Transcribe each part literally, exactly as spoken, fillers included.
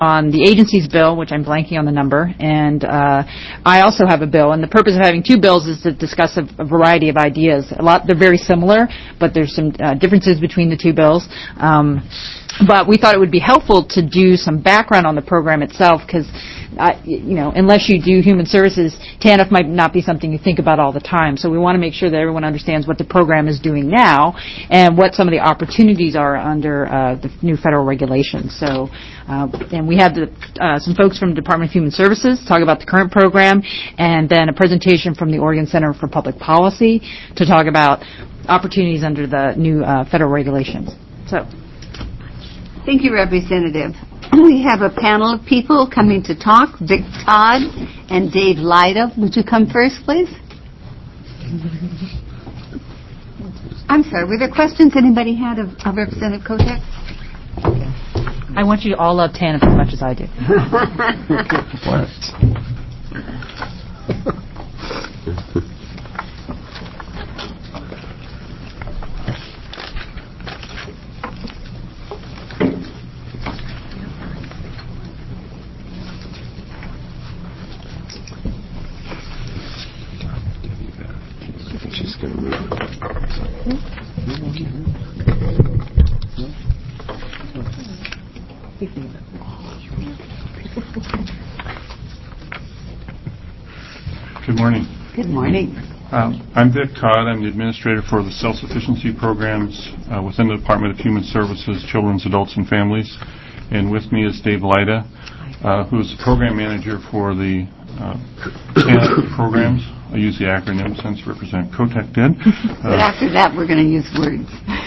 on the agency's bill, which I'm blanking on the number, and uh, I also have a bill. And the purpose of having two bills is to discuss a, a variety of ideas. A lot, they're very similar, but there's some uh, differences between the two bills. Um, but we thought it would be helpful to do some background on the program itself, because Uh, you know, unless you do human services, T A N F might not be something you think about all the time. So we want to make sure that everyone understands what the program is doing now and what some of the opportunities are under uh, the new federal regulations. So, uh, and we have the, uh, some folks from the Department of Human Services talk about the current program, and then a presentation from the Oregon Center for Public Policy to talk about opportunities under the new uh, federal regulations. So, thank you, Representative. We have a panel of people coming to talk. Vic Todd and Dave Lyda. Would you come first, please? I'm sorry, were there questions anybody had of, of Representative Kotek? I want you to all love T A N F as much as I do. She's going to move. Good morning. Good morning. Um, I'm Vic Todd. I'm the administrator for the self-sufficiency programs uh, within the Department of Human Services, Children's, Adults, and Families. And with me is Dave Lyda, uh, who is the program manager for the uh, T A N F programs. I use the acronym since Representative Kotek did. Uh, but after that, we're going to use words.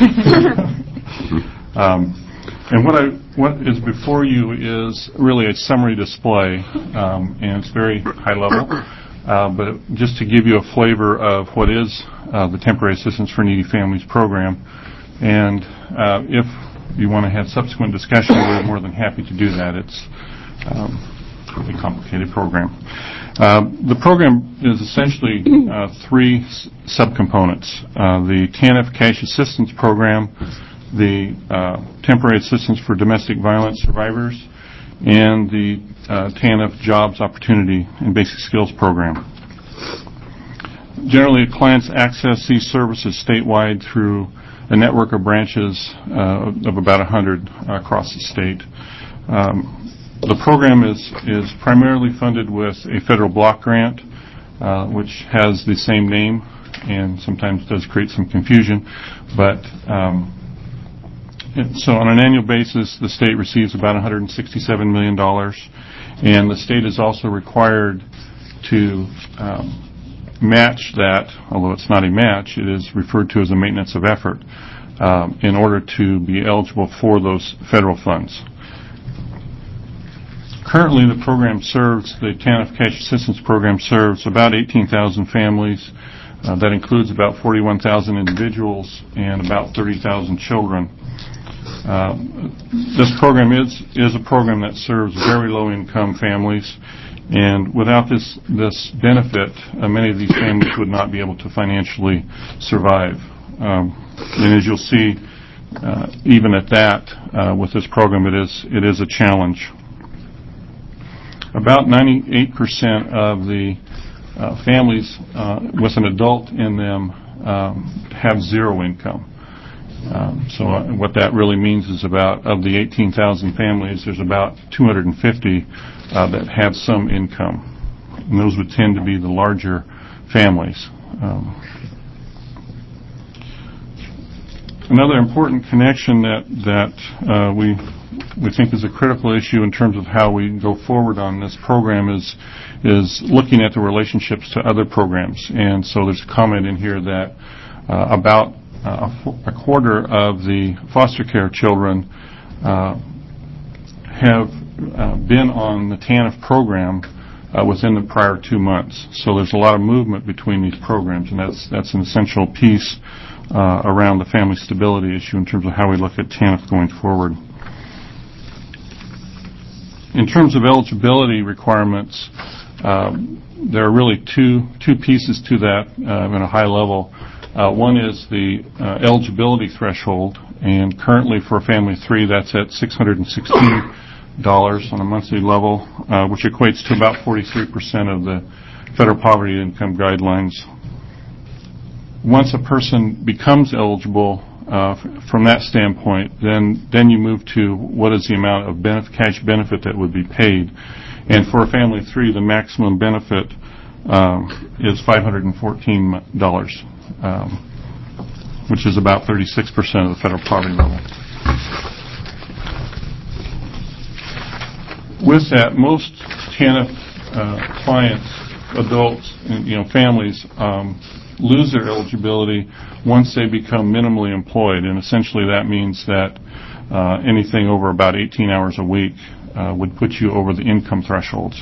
um, and what I what is before you is really a summary display, um, and it's very high level. Uh, but just to give you a flavor of what is uh, the Temporary Assistance for Needy Families program, and uh, if you want to have subsequent discussion, we're more than happy to do that. It's um, a complicated program. Uh, the program is essentially uh, three s- subcomponents. Uh, the T A N F Cash Assistance Program, the uh, Temporary Assistance for Domestic Violence Survivors, and the uh, T A N F Jobs Opportunity and Basic Skills Program. Generally, clients access these services statewide through a network of branches uh, of about one hundred uh, across the state. Um, The program is, is primarily funded with a federal block grant, uh, which has the same name and sometimes does create some confusion. But um, it, so on an annual basis, the state receives about one hundred sixty-seven million dollars, and the state is also required to um, match that, although it's not a match, it is referred to as a maintenance of effort, um, in order to be eligible for those federal funds. Currently, the program serves, the T A N F Cash Assistance Program serves about eighteen thousand families. Uh, that includes about forty-one thousand individuals and about thirty thousand children. Uh, this program is, is a program that serves very low-income families, and without this, this benefit, uh, many of these families would not be able to financially survive. Um, and as you'll see, uh, even at that, uh, with this program, it is, it is a challenge. About ninety-eight percent of the uh, families uh, with an adult in them um, have zero income. Um, so uh, what that really means is about, of the eighteen thousand families, there's about two hundred fifty uh, that have some income. And those would tend to be the larger families. Um, another important connection that, that uh, we we think is a critical issue in terms of how we go forward on this program is is looking at the relationships to other programs. And so there's a comment in here that uh, about uh, a quarter of the foster care children uh, have uh, been on the T A N F program uh, within the prior two months. So there's a lot of movement between these programs, and that's that's an essential piece uh, around the family stability issue in terms of how we look at T A N F going forward. In terms of eligibility requirements, um, there are really two two pieces to that uh, at a high level. Uh, one is the uh, eligibility threshold, and currently for a family of three, that's at six hundred sixteen dollars on a monthly level, uh, which equates to about forty-three percent of the federal poverty income guidelines. Once a person becomes eligible uh, f- from that standpoint, then then you move to what is the amount of benef- cash benefit that would be paid. And for a family of three, the maximum benefit um, is five hundred fourteen dollars, um, which is about thirty-six percent of the federal poverty level. With that, most TANF uh, clients, adults, and, you know, families um, lose their eligibility once they become minimally employed, and essentially that means that uh, anything over about eighteen hours a week uh, would put you over the income thresholds.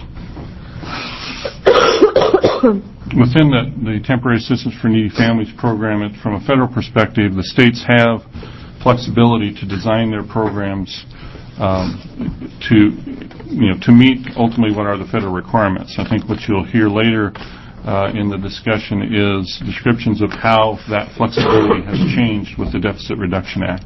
Within the, the Temporary Assistance for Needy Families program, it, from a federal perspective, the states have flexibility to design their programs um, to, you know, to meet ultimately what are the federal requirements. I think what you'll hear later uh, in the discussion is descriptions of how that flexibility has changed with the Deficit Reduction Act.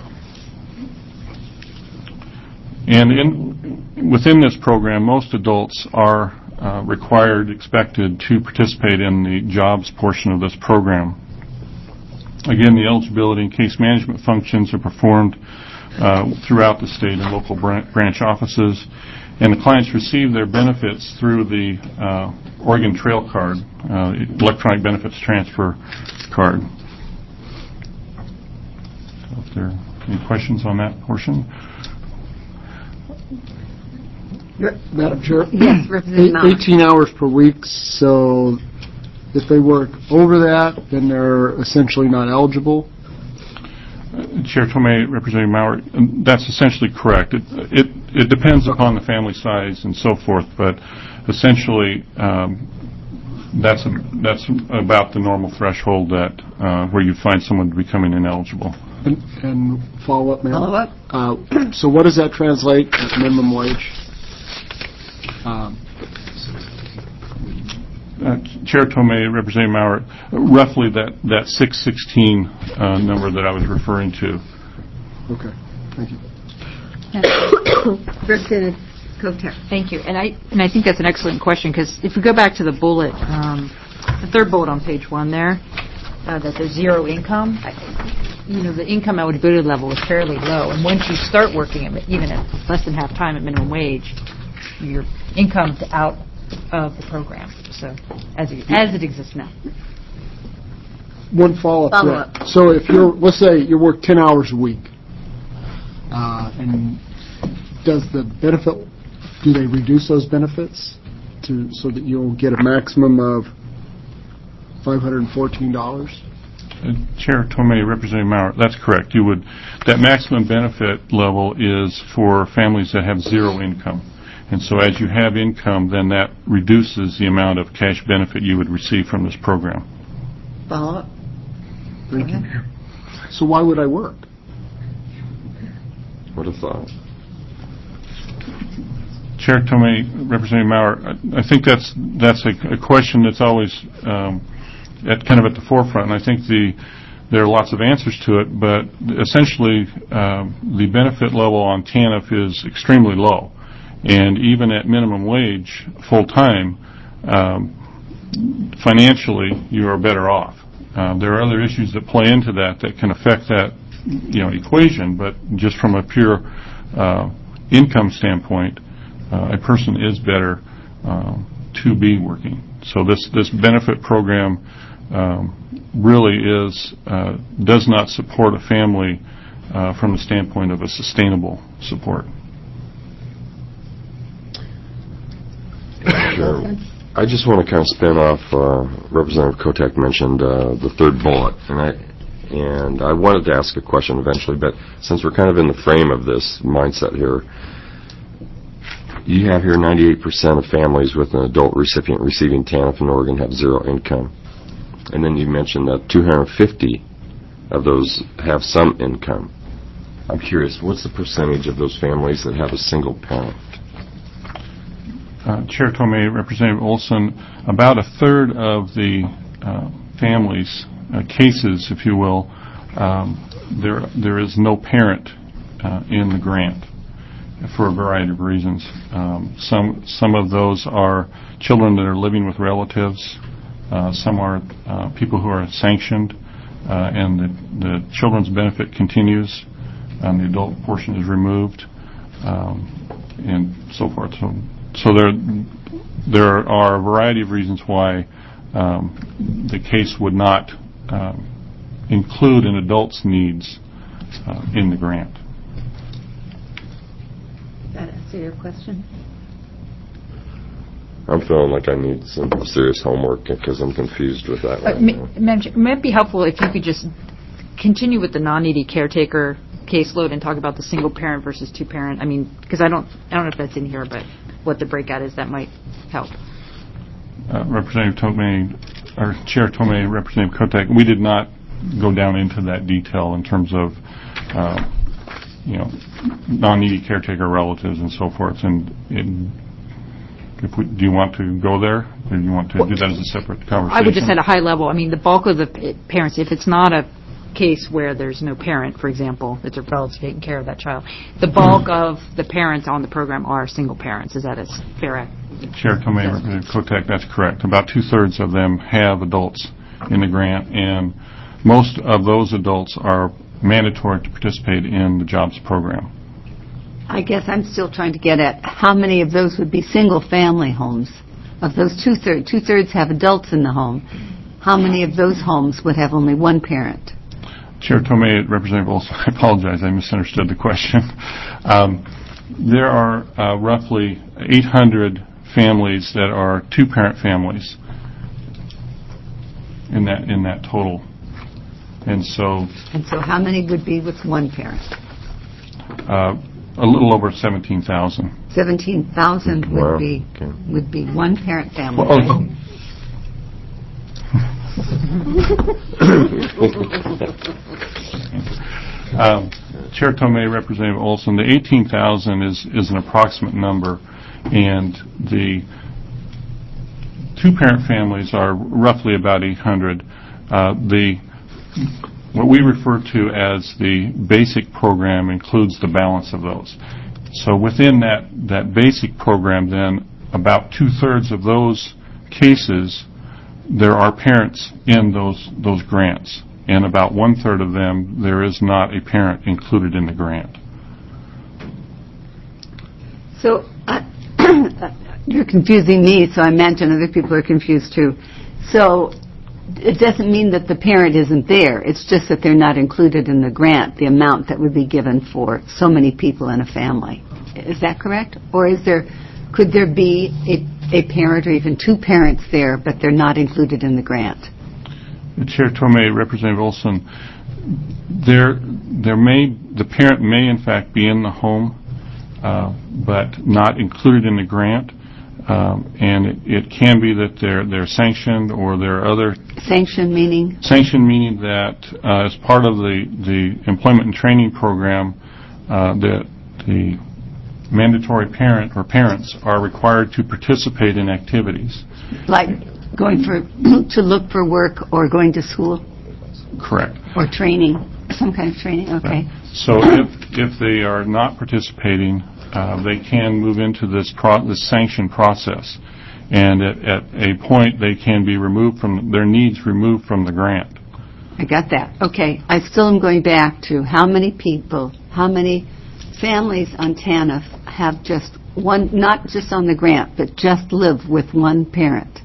And in, within this program, most adults are uh, required, expected to participate in the jobs portion of this program. Again, the eligibility and case management functions are performed uh, throughout the state and local bran- branch offices, and the clients receive their benefits through the uh, Oregon Trail Card, uh, electronic benefits transfer card. So if there are any questions on that portion? Yeah, Madam Chair. Yes, Representative Maurer. eighteen hours per week, so if they work over that, then they're essentially not eligible. Uh, Chair Tomei, Representative Maurer, that's essentially correct. It, it, it depends upon the family size and so forth, but essentially um, that's a, that's about the normal threshold that uh, where you find someone becoming ineligible. And, and follow up, ma'am. Follow up. Uh, so what does that translate at minimum wage? Um, Uh, Chair Tomei, Representative Maurer, roughly that, that six sixteen uh, number that I was referring to. okay, thank you. Representative Kotek. Thank you. And I and I think that's an excellent question, because if we go back to the bullet, um, the third bullet on page one there, uh, that there's zero income, I, you know, the income eligibility level is fairly low. And once you start working, at, even at less than half time at minimum wage, your income's out of the program. So as it, as it exists now. One follow-up. Follow to up. that. So if you're, let's say you work ten hours a week, uh, and does the benefit, do they reduce those benefits to so that you'll get a maximum of five hundred fourteen dollars? Uh, Chair Tomei, Representative Maurer, that's correct. You would, that maximum benefit level is for families that have zero income. And so as you have income, then that reduces the amount of cash benefit you would receive from this program. Follow up. Thank you. So why would I work? What a thought. Chair Tomei, Representative Maurer, I, I think that's that's a, a question that's always um, at kind of at the forefront, and I think the there are lots of answers to it, but essentially um, the benefit level on TANF is extremely low. And even at minimum wage, full-time, um, financially, you are better off. Uh, there are other issues that play into that that can affect that, you know, equation, but just from a pure uh, income standpoint, uh, a person is better uh, to be working. So this, this benefit program um, really is, uh, does not support a family uh, from the standpoint of a sustainable support. Sure. I just want to kind of spin off. Uh, Representative Kotek mentioned uh, the third bullet, and I and I wanted to ask a question eventually, but since we're kind of in the frame of this mindset here, you have here ninety-eight percent of families with an adult recipient receiving TANF in Oregon have zero income, and then you mentioned that two hundred fifty of those have some income. I'm curious, what's the percentage of those families that have a single parent? Uh, Chair Tomei, Representative Olson, about a third of the uh, families, uh, cases, if you will, um, there there is no parent uh, in the grant. for a variety of reasons. Um, some some of those are children that are living with relatives. Uh, some are uh, people who are sanctioned, uh, and the, the children's benefit continues, and the adult portion is removed, um, and so forth. So, so there there are a variety of reasons why um, the case would not um, include an adult's needs uh, in the grant. Does that answer your question? I'm feeling like I need some serious homework because I'm confused with that Uh, right ma- now. Madam Chair, it might be helpful if you could just continue with the non-needy caretaker caseload and talk about the single parent versus two parent. I mean, because I don't, I don't know if that's in here, but what the breakout is, that might help. Uh, Representative Tomei, or Chair Tomei, Representative Kotek, we did not go down into that detail in terms of, uh, you know, non-needy caretaker relatives and so forth. And it, if we, do you want to go there, or do you want to do that as a separate conversation? I would just at a high level. I mean, the bulk of the p- parents, if it's not a case where there's no parent, for example, that's a relative taking care of that child, the bulk of the parents on the program are single parents. Is that a s- fair act? Chair Tomei, Representative Kotek, that's correct. About two-thirds of them have adults in the grant, and most of those adults are mandatory to participate in the JOBS program. I guess I'm still trying to get at how many of those would be single-family homes. Of those two-thirds, two-thirds have adults in the home. How many of those homes would have only one parent? Chair Tomei, Representative Olson, I apologize, I misunderstood the question. Um, there are uh, roughly eight hundred families that are two-parent families in that in that total, and so And so how many would be with one parent? uh, a little over seventeen thousand. seventeen thousand would Wow. be Okay. would be one-parent family. Well, oh, Um, Chair Tomei, Representative Olson, the eighteen thousand is, is an approximate number, and the two-parent families are roughly about eight hundred. Uh, the what we refer to as the basic program includes the balance of those. So within that, that basic program, then, about two-thirds of those cases, there are parents in those those grants. And about one-third of them, there is not a parent included in the grant. So uh, you're confusing me, so I imagine other people are confused too. So it doesn't mean that the parent isn't there. It's just that they're not included in the grant, the amount that would be given for so many people in a family. Is that correct? Or is there, could there be a, a parent or even two parents there, but they're not included in the grant? Chair Tomei, Representative Olson, there, there may, the parent may in fact be in the home, uh, but not included in the grant. Um, and it, it can be that they're they're sanctioned, or there are other Sanction meaning? sanction meaning that uh, as part of the the employment and training program, uh, that the mandatory parent or parents are required to participate in activities. Like going for to look for work or going to school Correct. or training, some kind of training. Okay. So if if they are not participating, uh, they can move into this pro- this sanction process, and at, at a point they can be removed from their needs removed from the grant. I got that. Okay. I still am going back to how many people, how many families on TANF have just one, not just on the grant, but just live with one parent.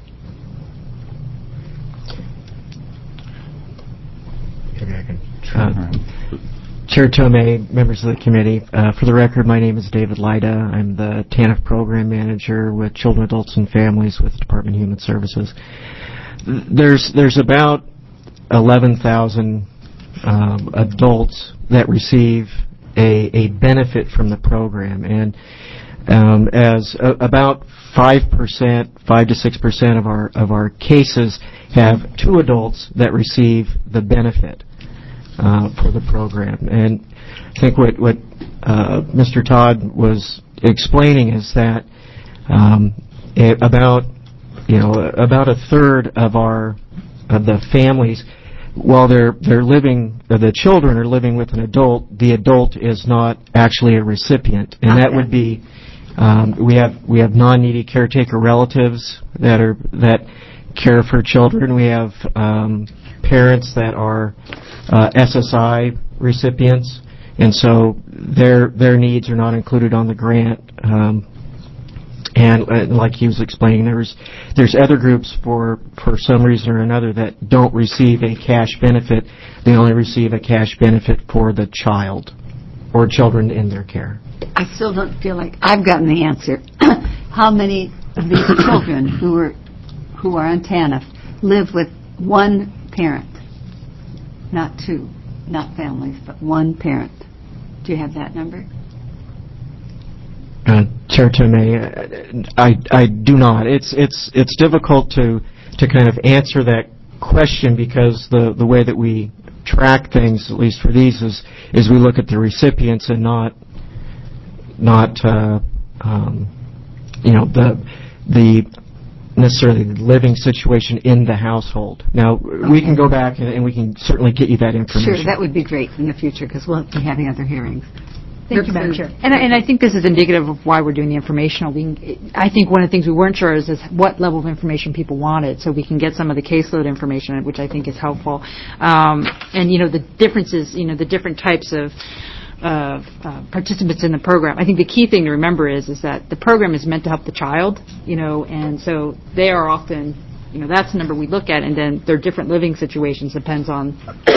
Maybe I can try. Chair Tomei, members of the committee, uh, for the record, my name is David Lida. I'm the TANF Program Manager with Children, Adults, and Families with the Department of Human Services. There's there's about eleven thousand um, adults that receive a, a benefit from the program, and um, as uh, about five percent, five to six percent of our of our cases have two adults that receive the benefit uh, for the program. And I think what what uh, Mister Todd was explaining is that um, it, about you know about a third of our of the families while they're they're living, uh, the children are living with an adult, the adult is not actually a recipient, and that would be um, we have we have non-needy caretaker relatives that are that care for children. We have um, parents that are uh, S S I recipients, and so their their needs are not included on the grant. Um, And uh, like he was explaining, there's there's other groups for for some reason or another that don't receive a cash benefit. They only receive a cash benefit for the child or children in their care. I still don't feel like I've gotten the answer. How many of these children who are who are on TANF live with one parent, not two, not families, but one parent? Do you have that number? Uh, Chair Tomei, I, I do not. It's it's it's difficult to to kind of answer that question because the the way that we track things, at least for these, is is we look at the recipients and not not uh, um, you know the the necessarily the living situation in the household. Now Okay. we can go back and, and we can certainly get you that information. Sure, that would be great in the future because we'll be having other hearings. Thank you, Madam Chair. And I, and I think this is indicative of why we're doing the informational. We, I think one of the things we weren't sure is, is what level of information people wanted, so we can get some of the caseload information, which I think is helpful. Um, and, you know, the differences, you know, the different types of uh, uh, participants in the program. I think the key thing to remember is, is that the program is meant to help the child, you know, and so they are often, you know, that's the number we look at, and then their different living situations depends on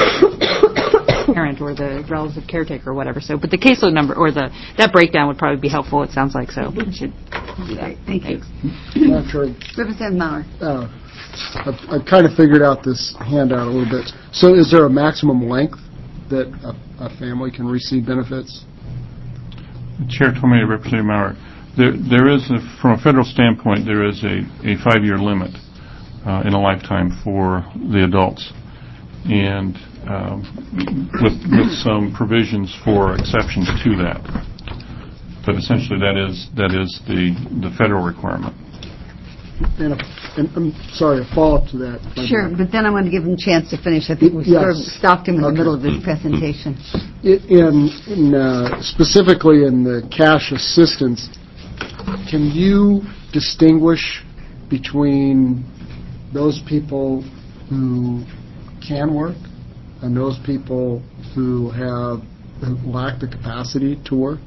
parent or the relative caretaker or whatever. So, but the caseload number or the that breakdown would probably be helpful. It sounds like so. We should do that. Thank you. Madam Chair, Representative Maurer. uh, I've, I've kind of figured out this handout a little bit. So is there a maximum length that a, a family can receive benefits? Chair Tomei, Representative Maurer, there, there is, a, from a federal standpoint, there is a, a five-year limit uh, in a lifetime for the adults, and um, with, with some provisions for exceptions to that. But essentially, that is that is the the federal requirement. And, a, and I'm sorry, a follow-up to that. if I Sure, may. but then I want to give him a chance to finish. I think we Yes. sort of stopped him in the Okay. middle of his presentation. I- In, in uh, specifically in the cash assistance, can you distinguish between those people who can work and those people who have who lack the capacity to work?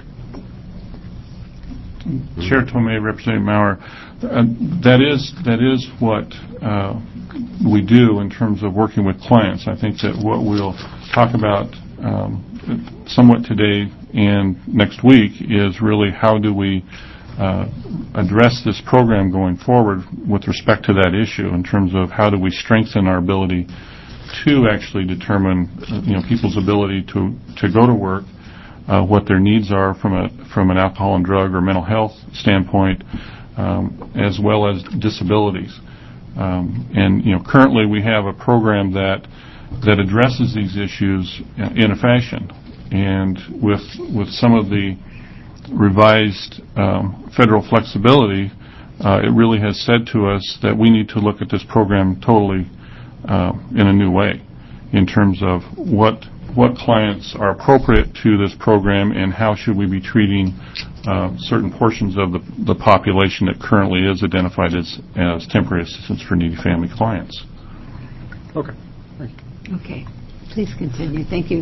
Chair Tomei, Representative Maurer, uh, that is that is what uh, we do in terms of working with clients. I think that what we'll talk about um, somewhat today and next week is really how do we uh, address this program going forward with respect to that issue in terms of how do we strengthen our ability to actually determine uh, you know people's ability to to go to work, Uh, what their needs are from a from an alcohol and drug or mental health standpoint, um, as well as disabilities. Um, and you know, currently we have a program that that addresses these issues in a fashion. And with with some of the revised um, federal flexibility, uh, it really has said to us that we need to look at this program totally uh, in a new way, in terms of what. what clients are appropriate to this program and how should we be treating uh, certain portions of the, the population that currently is identified as, as temporary assistance for needy family clients. Okay. Thank you. Okay. Please continue. Thank you.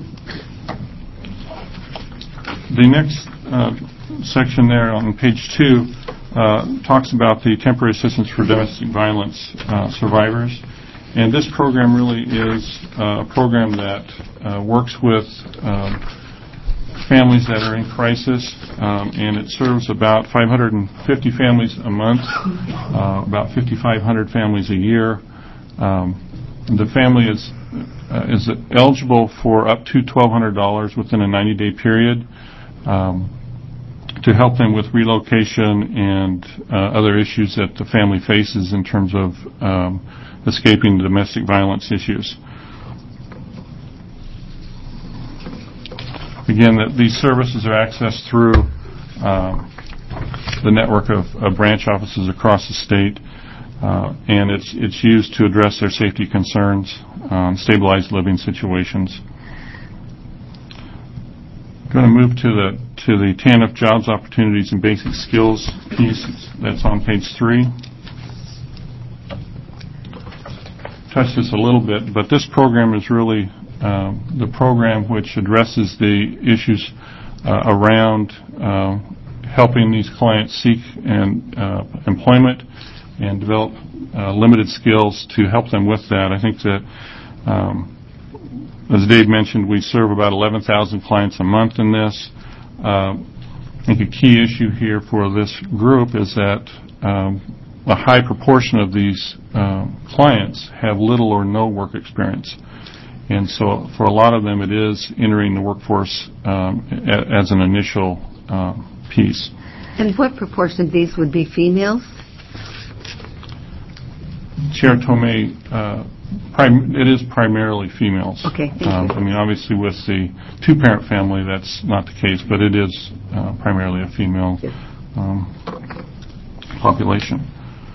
The next uh, section there on page two uh, talks about the temporary assistance for domestic violence uh, survivors. And this program really is uh, a program that uh, works with um, families that are in crisis, um, and it serves about five hundred fifty families a month, uh, about fifty-five hundred families a year. Um, the family is uh, is eligible for up to twelve hundred dollars within a ninety-day period um, to help them with relocation and uh, other issues that the family faces in terms of um, escaping domestic violence issues. Again, that these services are accessed through um, the network of, of branch offices across the state. Uh, and it's it's used to address their safety concerns, um, stabilize living situations. Going to move to the to the TANF jobs, opportunities, and basic skills piece. That's on page three. Touched this a little bit, but this program is really uh, the program which addresses the issues uh, around uh, helping these clients seek and uh, employment and develop uh, limited skills to help them with that. I think that, um, as Dave mentioned, we serve about eleven thousand clients a month in this. Uh, I think a key issue here for this group is that um, a high proportion of these uh, clients have little or no work experience. And so for a lot of them, it is entering the workforce um, a, as an initial uh, piece. And what proportion of these would be females? Chair Tomei, uh, prim- it is primarily females. Okay, thank um, you. I mean, obviously with the two-parent family, that's not the case, but it is uh, primarily a female um, population.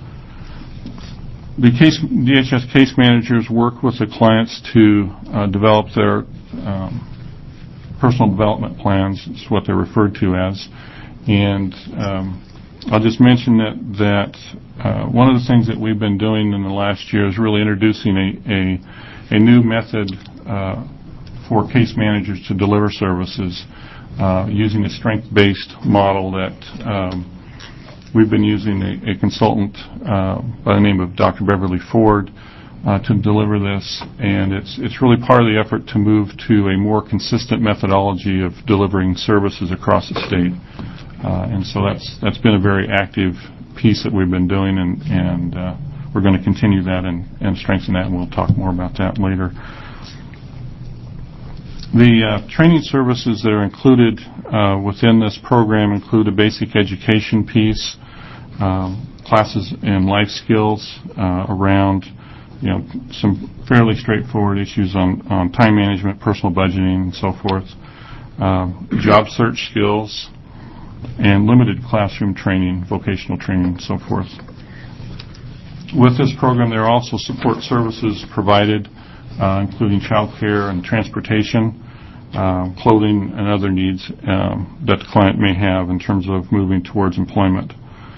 The case, D H S case managers work with the clients to uh, develop their um, personal development plans. It's what they're referred to as. And um, I'll just mention that that uh, one of the things that we've been doing in the last year is really introducing a a, a new method uh, for case managers to deliver services uh, using a strength-based model that um, we've been using a, a consultant uh, by the name of Doctor Beverly Ford uh, to deliver this, and it's it's really part of the effort to move to a more consistent methodology of delivering services across the state. Uh, and so that's that's been a very active piece that we've been doing, and, and uh, we're going to continue that and, and strengthen that, and we'll talk more about that later. The uh, training services that are included uh, within this program include a basic education piece, um, classes in life skills uh, around, you know, some fairly straightforward issues on, on time management, personal budgeting, and so forth, uh, job search skills, and limited classroom training, vocational training, and so forth. With this program, there are also support services provided, uh, including child care and transportation, uh, clothing, and other needs um, that the client may have in terms of moving towards employment.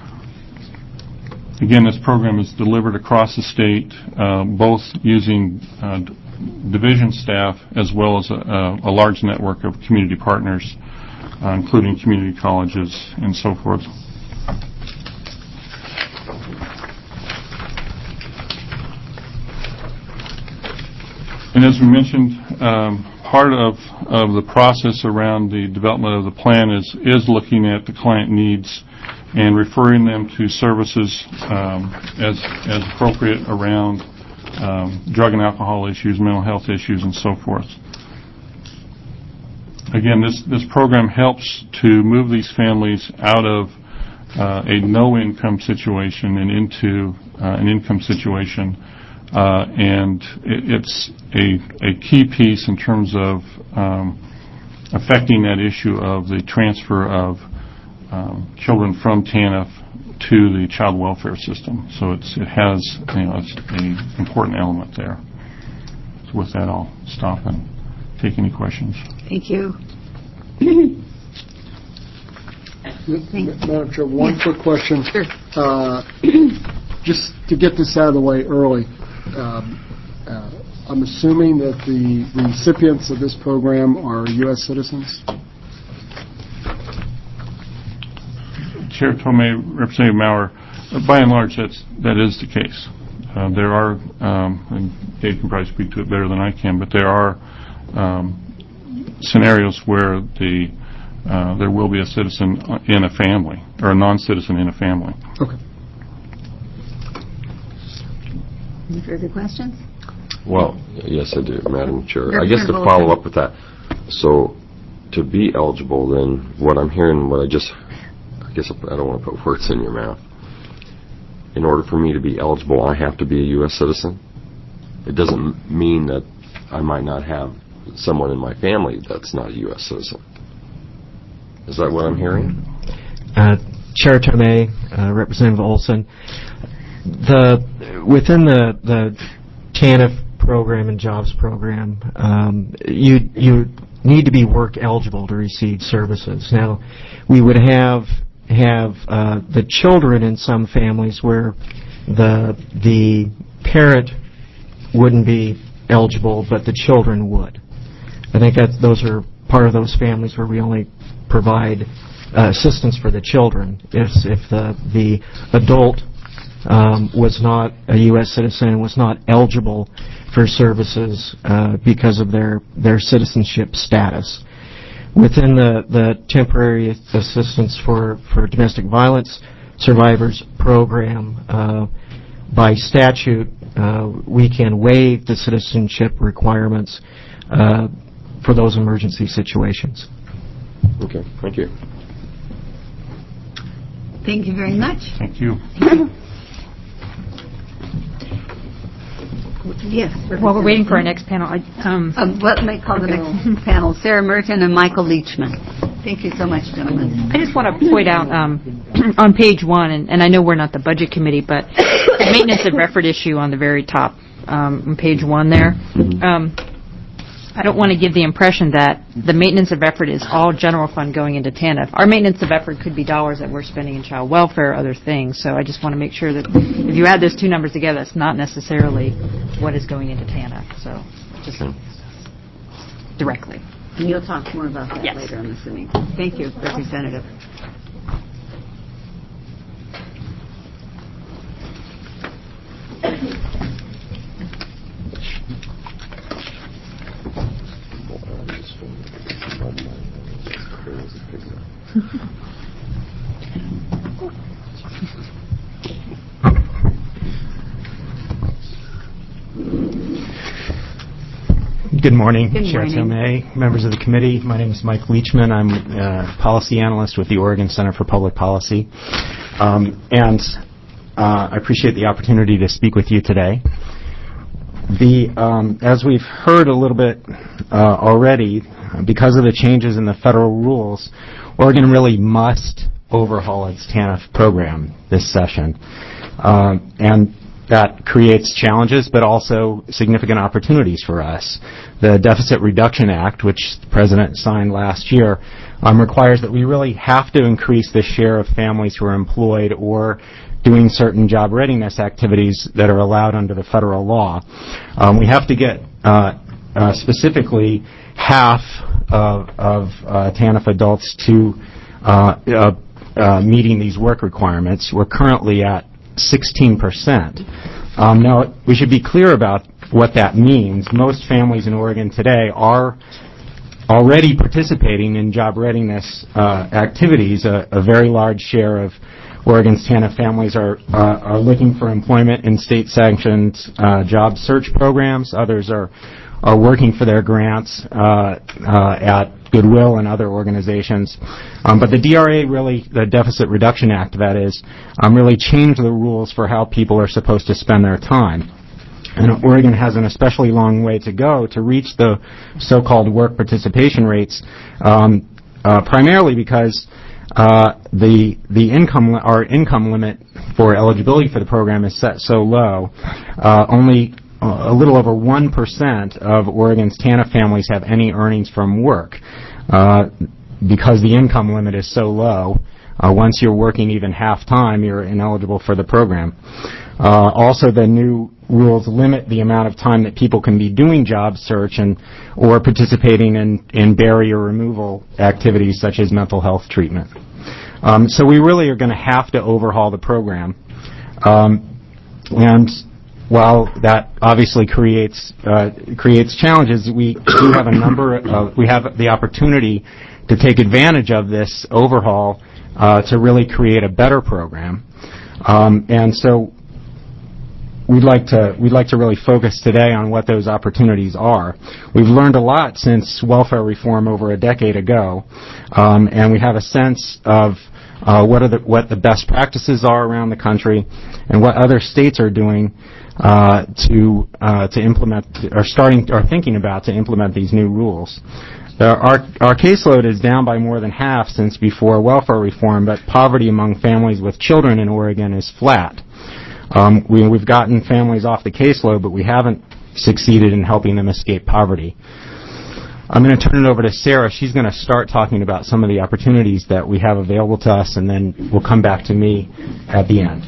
Again, this program is delivered across the state, uh, both using uh, d- division staff as well as a, a large network of community partners, Uh, including community colleges and so forth. And as we mentioned, um, part of, of the process around the development of the plan is, is looking at the client needs and referring them to services um, as, as appropriate around um, drug and alcohol issues, mental health issues, and so forth. Again, this, this program helps to move these families out of uh, a no-income situation and into uh, an income situation. Uh, and it, it's a, a key piece in terms of um, affecting that issue of the transfer of um, children from TANF to the child welfare system. So it's, it has, you know, it's an important element there. So with that, I'll stop and take any questions. Thank you. Madam Chair, one quick question. Sure. Uh, just to get this out of the way early, um, uh, I'm assuming that the recipients of this program are U S citizens? Chair Tomei, Representative Maurer, by and large, that's, that is the case. Uh, there are, um, and Dave can probably speak to it better than I can, but there are um, scenarios where the uh, there will be a citizen in a family, or a non-citizen in a family. Okay. Any further questions? Well, yes, I do, Madam Chair. Representative I guess to Olson. follow up with that, so to be eligible, then what I'm hearing, what I just, I guess I don't want to put words in your mouth. In order for me to be eligible, I have to be a U S citizen? It doesn't mean that I might not have someone in my family that's not a U S citizen. Is that what I'm hearing? Uh, Chair Tomei, uh, Representative Olson, The within the the TANF program and jobs program, um, you you need to be work eligible to receive services. Now, we would have have uh, the children in some families where the the parent wouldn't be eligible, but the children would. I think that those are part of those families where we only provide uh, assistance for the children. If if the the adult um, was not a U S citizen and was not eligible for services uh, because of their their citizenship status. Within the, the temporary assistance for, for domestic violence survivors program, uh, by statute, uh, we can waive the citizenship requirements uh, for those emergency situations. Okay, thank you. Thank you very much. Thank you. Yes. While we're waiting for our next panel, I, um, Um, Let me call the next panel, Sarah Merton and Michael Leachman. Thank you so much, gentlemen. I just want to point out um, on page one, and, and I know we're not the budget committee, but the maintenance of effort issue on the very top um, on page one there. Um, I don't want to give the impression that the maintenance of effort is all general fund going into TANF. Our maintenance of effort could be dollars that we're spending in child welfare, other things. So I just want to make sure that if you add those two numbers together, it's not necessarily what is going into TANF. So just directly. And you'll talk more about that Yes. later, I'm assuming. Thank you, Representative. Good morning, Good Chair morning. Tomei, members of the committee. My name is Mike Leachman. I'm a policy analyst with the Oregon Center for Public Policy. Um, and uh, I appreciate the opportunity to speak with you today. The, um, as we've heard a little bit uh, already, because of the changes in the federal rules, Oregon really must overhaul its TANF program this session. Um, and that creates challenges, but also significant opportunities for us. The Deficit Reduction Act, which the President signed last year, um, requires that we really have to increase the share of families who are employed or doing certain job readiness activities that are allowed under the federal law. Um, we have to get uh, uh, specifically half of, of uh, TANF adults to uh, uh, uh, meeting these work requirements. We're currently at sixteen percent. Um, now, we should be clear about what that means. Most families in Oregon today are already participating in job readiness uh, activities. A, a very large share of Oregon's TANF families are uh, are looking for employment in state-sanctioned uh, job search programs. Others are are working for their grants uh, uh, at Goodwill and other organizations. Um, but the D R A really, the Deficit Reduction Act, that is, um, really changed the rules for how people are supposed to spend their time. And Oregon has an especially long way to go to reach the so-called work participation rates, um, uh, primarily because uh, the the income our income limit for eligibility for the program is set so low. Uh, only a little over one percent of Oregon's TANF families have any earnings from work. Uh, because the income limit is so low, uh, once you're working even half-time, you're ineligible for the program. Uh, also, the new rules limit the amount of time that people can be doing job search and or participating in, in barrier removal activities such as mental health treatment. Um, so we really are going to have to overhaul the program. Um, and while that obviously creates uh, creates challenges, we do have a number of, we have the opportunity to take advantage of this overhaul uh, to really create a better program. Um, and so we'd like to we'd like to really focus today on what those opportunities are. We've learned a lot since welfare reform over a decade ago, um, and we have a sense of uh, what are the what the best practices are around the country, and what other states are doing uh, to uh, to implement or starting or thinking about to implement these new rules. Uh, our our caseload is down by more than half since before welfare reform, but poverty among families with children in Oregon is flat. Um, we, we've gotten families off the caseload, but we haven't succeeded in helping them escape poverty. I'm going to turn it over to Sarah. She's going to start talking about some of the opportunities that we have available to us, and then we'll come back to me at the end.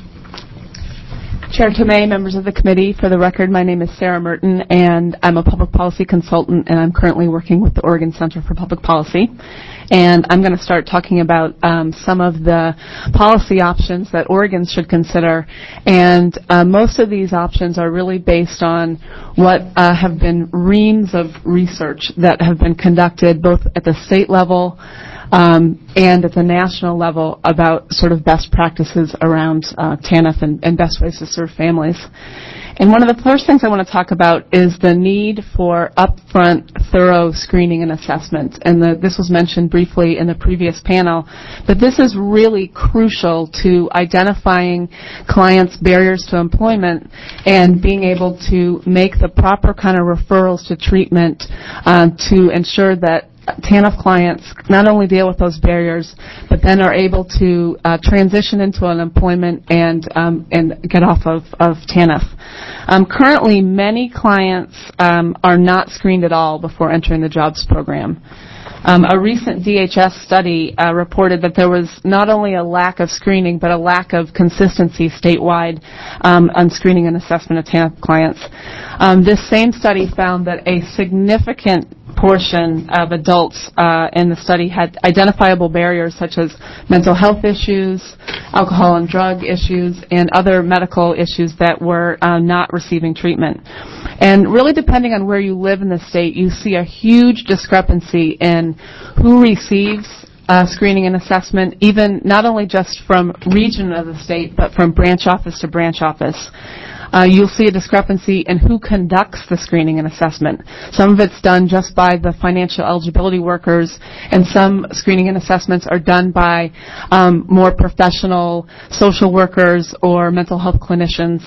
Chair Tomei, members of the committee, for the record, my name is Sarah Merton, and I'm a public policy consultant, and I'm currently working with the Oregon Center for Public Policy. And I'm going to start talking about um, some of the policy options that Oregon should consider. And uh, most of these options are really based on what uh, have been reams of research that have been conducted both at the state level Um, and at the national level about sort of best practices around uh, TANF and, and best ways to serve families. And one of the first things I want to talk about is the need for upfront, thorough screening and assessment. And the, this was mentioned briefly in the previous panel, but this is really crucial to identifying clients' barriers to employment and being able to make the proper kind of referrals to treatment um, to ensure that TANF clients not only deal with those barriers, but then are able to uh, transition into an employment and um, and get off of, of TANF. Um, currently, many clients um, are not screened at all before entering the jobs program. Um, a recent D H S study uh, reported that there was not only a lack of screening, but a lack of consistency statewide um, on screening and assessment of TANF clients. Um, this same study found that a significant portion of adults uh, in the study had identifiable barriers such as mental health issues, alcohol and drug issues, and other medical issues that were uh, not receiving treatment. And really, depending on where you live in the state, you see a huge discrepancy in who receives uh, screening and assessment, even not only just from region of the state, but from branch office to branch office. Uh, you'll see a discrepancy in who conducts the screening and assessment. Some of it's done just by the financial eligibility workers, and some screening and assessments are done by um, more professional social workers or mental health clinicians.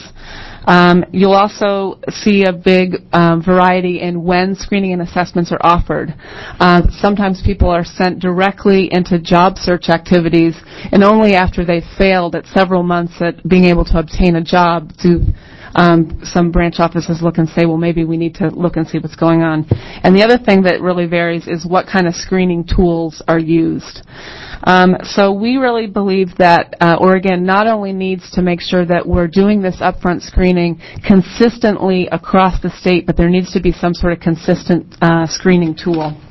Um, you'll also see a big um, variety in when screening and assessments are offered. Uh, sometimes people are sent directly into job search activities, and only after they've failed at several months at being able to obtain a job do um, some branch offices look and say, well, maybe we need to look and see what's going on. And the other thing that really varies is what kind of screening tools are used. Um, so we really believe that uh, Oregon not only needs to make sure that we're doing this upfront screening consistently across the state, but there needs to be some sort of consistent uh, screening tool.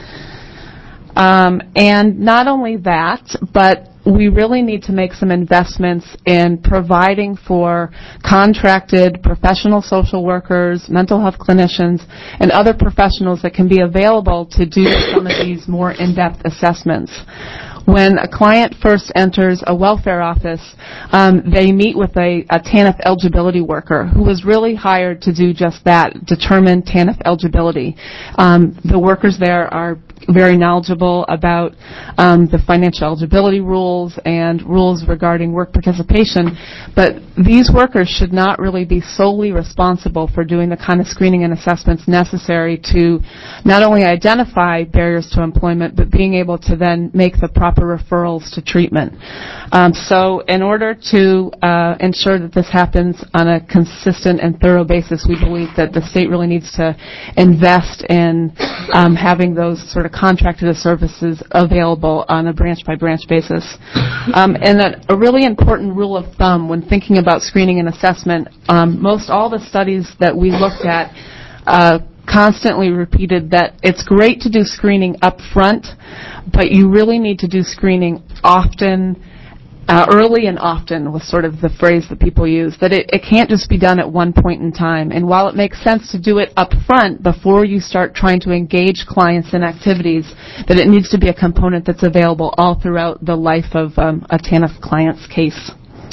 Um, and not only that, but we really need to make some investments in providing for contracted professional social workers, mental health clinicians, and other professionals that can be available to do some of these more in-depth assessments. When a client first enters a welfare office, um, they meet with a, a TANF eligibility worker who was really hired to do just that, determine TANF eligibility. Um, the workers there are very knowledgeable about um, the financial eligibility rules and rules regarding work participation, but these workers should not really be solely responsible for doing the kind of screening and assessments necessary to not only identify barriers to employment, but being able to then make the proper referrals to treatment. Um, so in order to uh, ensure that this happens on a consistent and thorough basis, we believe that the state really needs to invest in um, having those sort of contracted services available on a branch-by-branch basis. Um, and that a really important rule of thumb when thinking about screening and assessment, um, most all the studies that we looked at uh, constantly repeated that it's great to do screening up front, but you really need to do screening often, uh, early and often was sort of the phrase that people use, that it, it can't just be done at one point in time. And while it makes sense to do it up front before you start trying to engage clients in activities, that it needs to be a component that's available all throughout the life of um, a TANF client's case.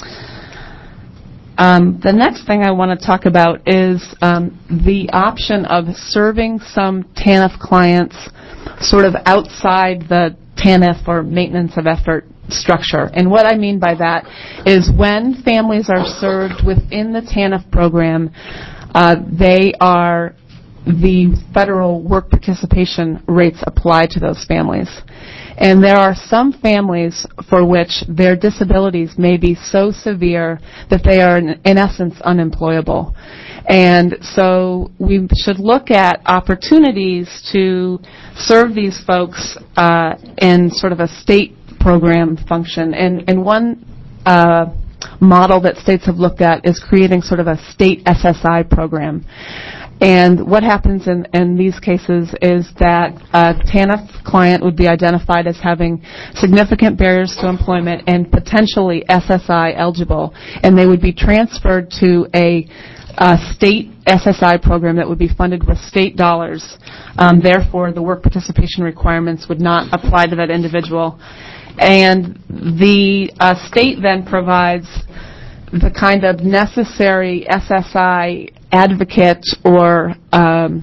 Um, the next thing I want to talk about is um, the option of serving some TANF clients sort of outside the TANF or maintenance of effort structure. And what I mean by that is when families are served within the TANF program, uh, they are the federal work participation rates apply to those families. And there are some families for which their disabilities may be so severe that they are, in, in essence, unemployable. And so we should look at opportunities to serve these folks uh, in sort of a state program function. And, and one uh, model that states have looked at is creating sort of a state S S I program. And what happens in, in these cases is that a TANF client would be identified as having significant barriers to employment and potentially S S I eligible, and they would be transferred to a, a state S S I program that would be funded with state dollars. Um, therefore, the work participation requirements would not apply to that individual. And the uh, state then provides the kind of necessary S S I advocate or um,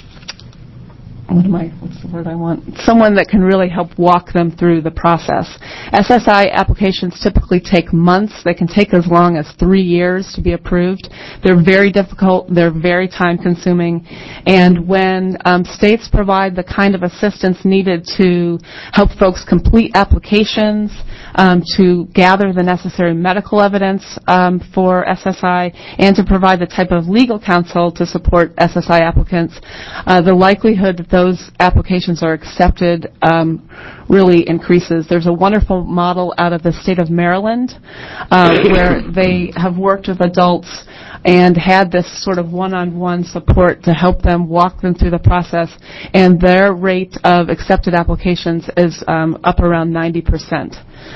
what am I, what's the word I want? Someone that can really help walk them through the process. S S I applications typically take months. They can take as long as three years to be approved. They're very difficult. They're very time consuming. And when um, states provide the kind of assistance needed to help folks complete applications, um, to gather the necessary medical evidence um, for S S I, and to provide the type of legal counsel to support S S I applicants, uh, the likelihood that those applications are accepted um, really increases. There's a wonderful model out of the state of Maryland uh, where they have worked with adults and had this sort of one-on-one support to help them walk them through the process, and their rate of accepted applications is um, up around ninety percent.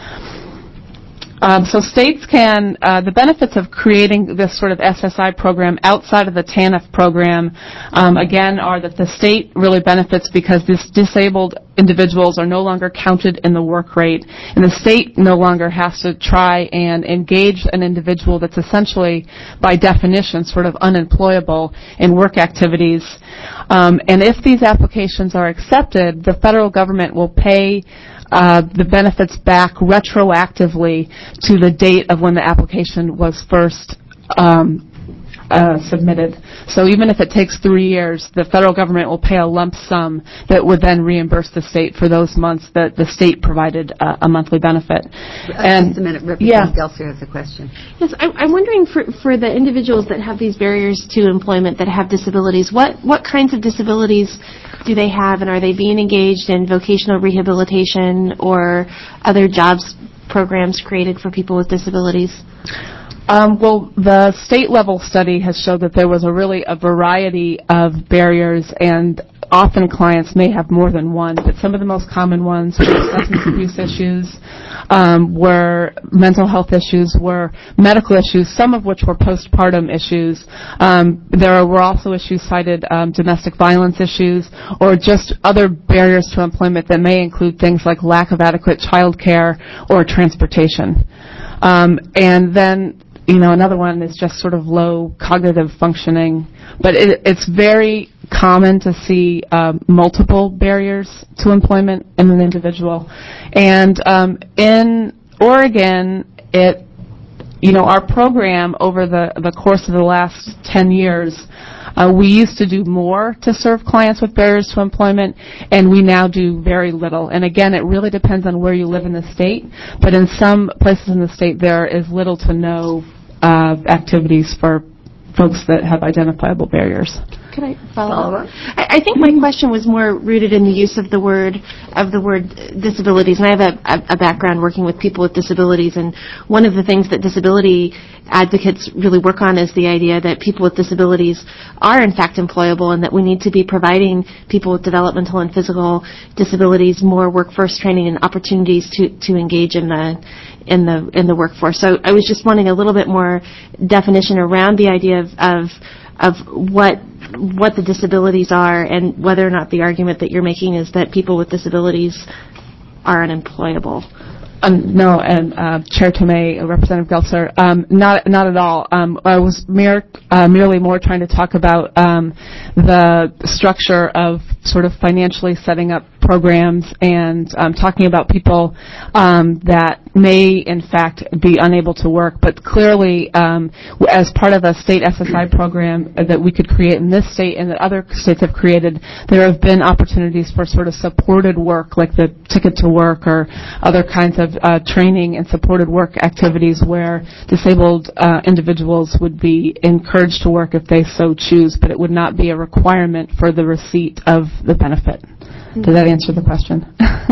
Um, so states can, uh, the benefits of creating this sort of S S I program outside of the TANF program, um, again, are that the state really benefits because this disabled individuals are no longer counted in the work rate, and the state no longer has to try and engage an individual that's essentially, by definition, sort of unemployable in work activities. Um, and if these applications are accepted, the federal government will pay Uh, the benefits back retroactively to the date of when the application was first um, uh, submitted. So even if it takes three years, the federal government will pay a lump sum that would then reimburse the state for those months that the state provided uh, a monthly benefit. Uh, and just a minute, Representative yeah. Gelser has a question. Yes, I, I'm wondering for, for the individuals that have these barriers to employment that have disabilities, what, what kinds of disabilities do they have, and are they being engaged in vocational rehabilitation or other jobs programs created for people with disabilities? Um, well, the state-level study has showed that there was a really a variety of barriers, and often clients may have more than one, but some of the most common ones were substance abuse issues, um, were mental health issues, were medical issues, some of which were postpartum issues. Um, there were also issues cited, um, domestic violence issues, or just other barriers to employment that may include things like lack of adequate child care or transportation. Um, and then You know, another one is just sort of low cognitive functioning. But it, it's very common to see um, multiple barriers to employment in an individual. And um, in Oregon, it, you know, our program over the, the course of the last ten years, uh, we used to do more to serve clients with barriers to employment, and we now do very little. And again, it really depends on where you live in the state, but in some places in the state there is little to no uh, activities for folks that have identifiable barriers. Could I follow up? I, I think my question was more rooted in the use of the word of the word disabilities, and I have a, a background working with people with disabilities, and one of the things that disability advocates really work on is the idea that people with disabilities are in fact employable, and that we need to be providing people with developmental and physical disabilities more workforce training and opportunities to, to engage in the in the in the workforce. So I was just wanting a little bit more definition around the idea of of, of what what the disabilities are, and whether or not the argument that you're making is that people with disabilities are unemployable. Um, no, and uh, Chair Tomei, Representative Gelser, um, not not at all. Um, I was mere, uh, merely more trying to talk about um, the structure of sort of financially setting up programs and um, talking about people um, that may in fact be unable to work, but clearly um, as part of a state S S I program that we could create in this state and that other states have created, there have been opportunities for sort of supported work like the Ticket to Work or other kinds of uh, training and supported work activities where disabled uh, individuals would be encouraged to work if they so choose, but it would not be a requirement for the receipt of the benefit. Mm-hmm. Did that answer the question?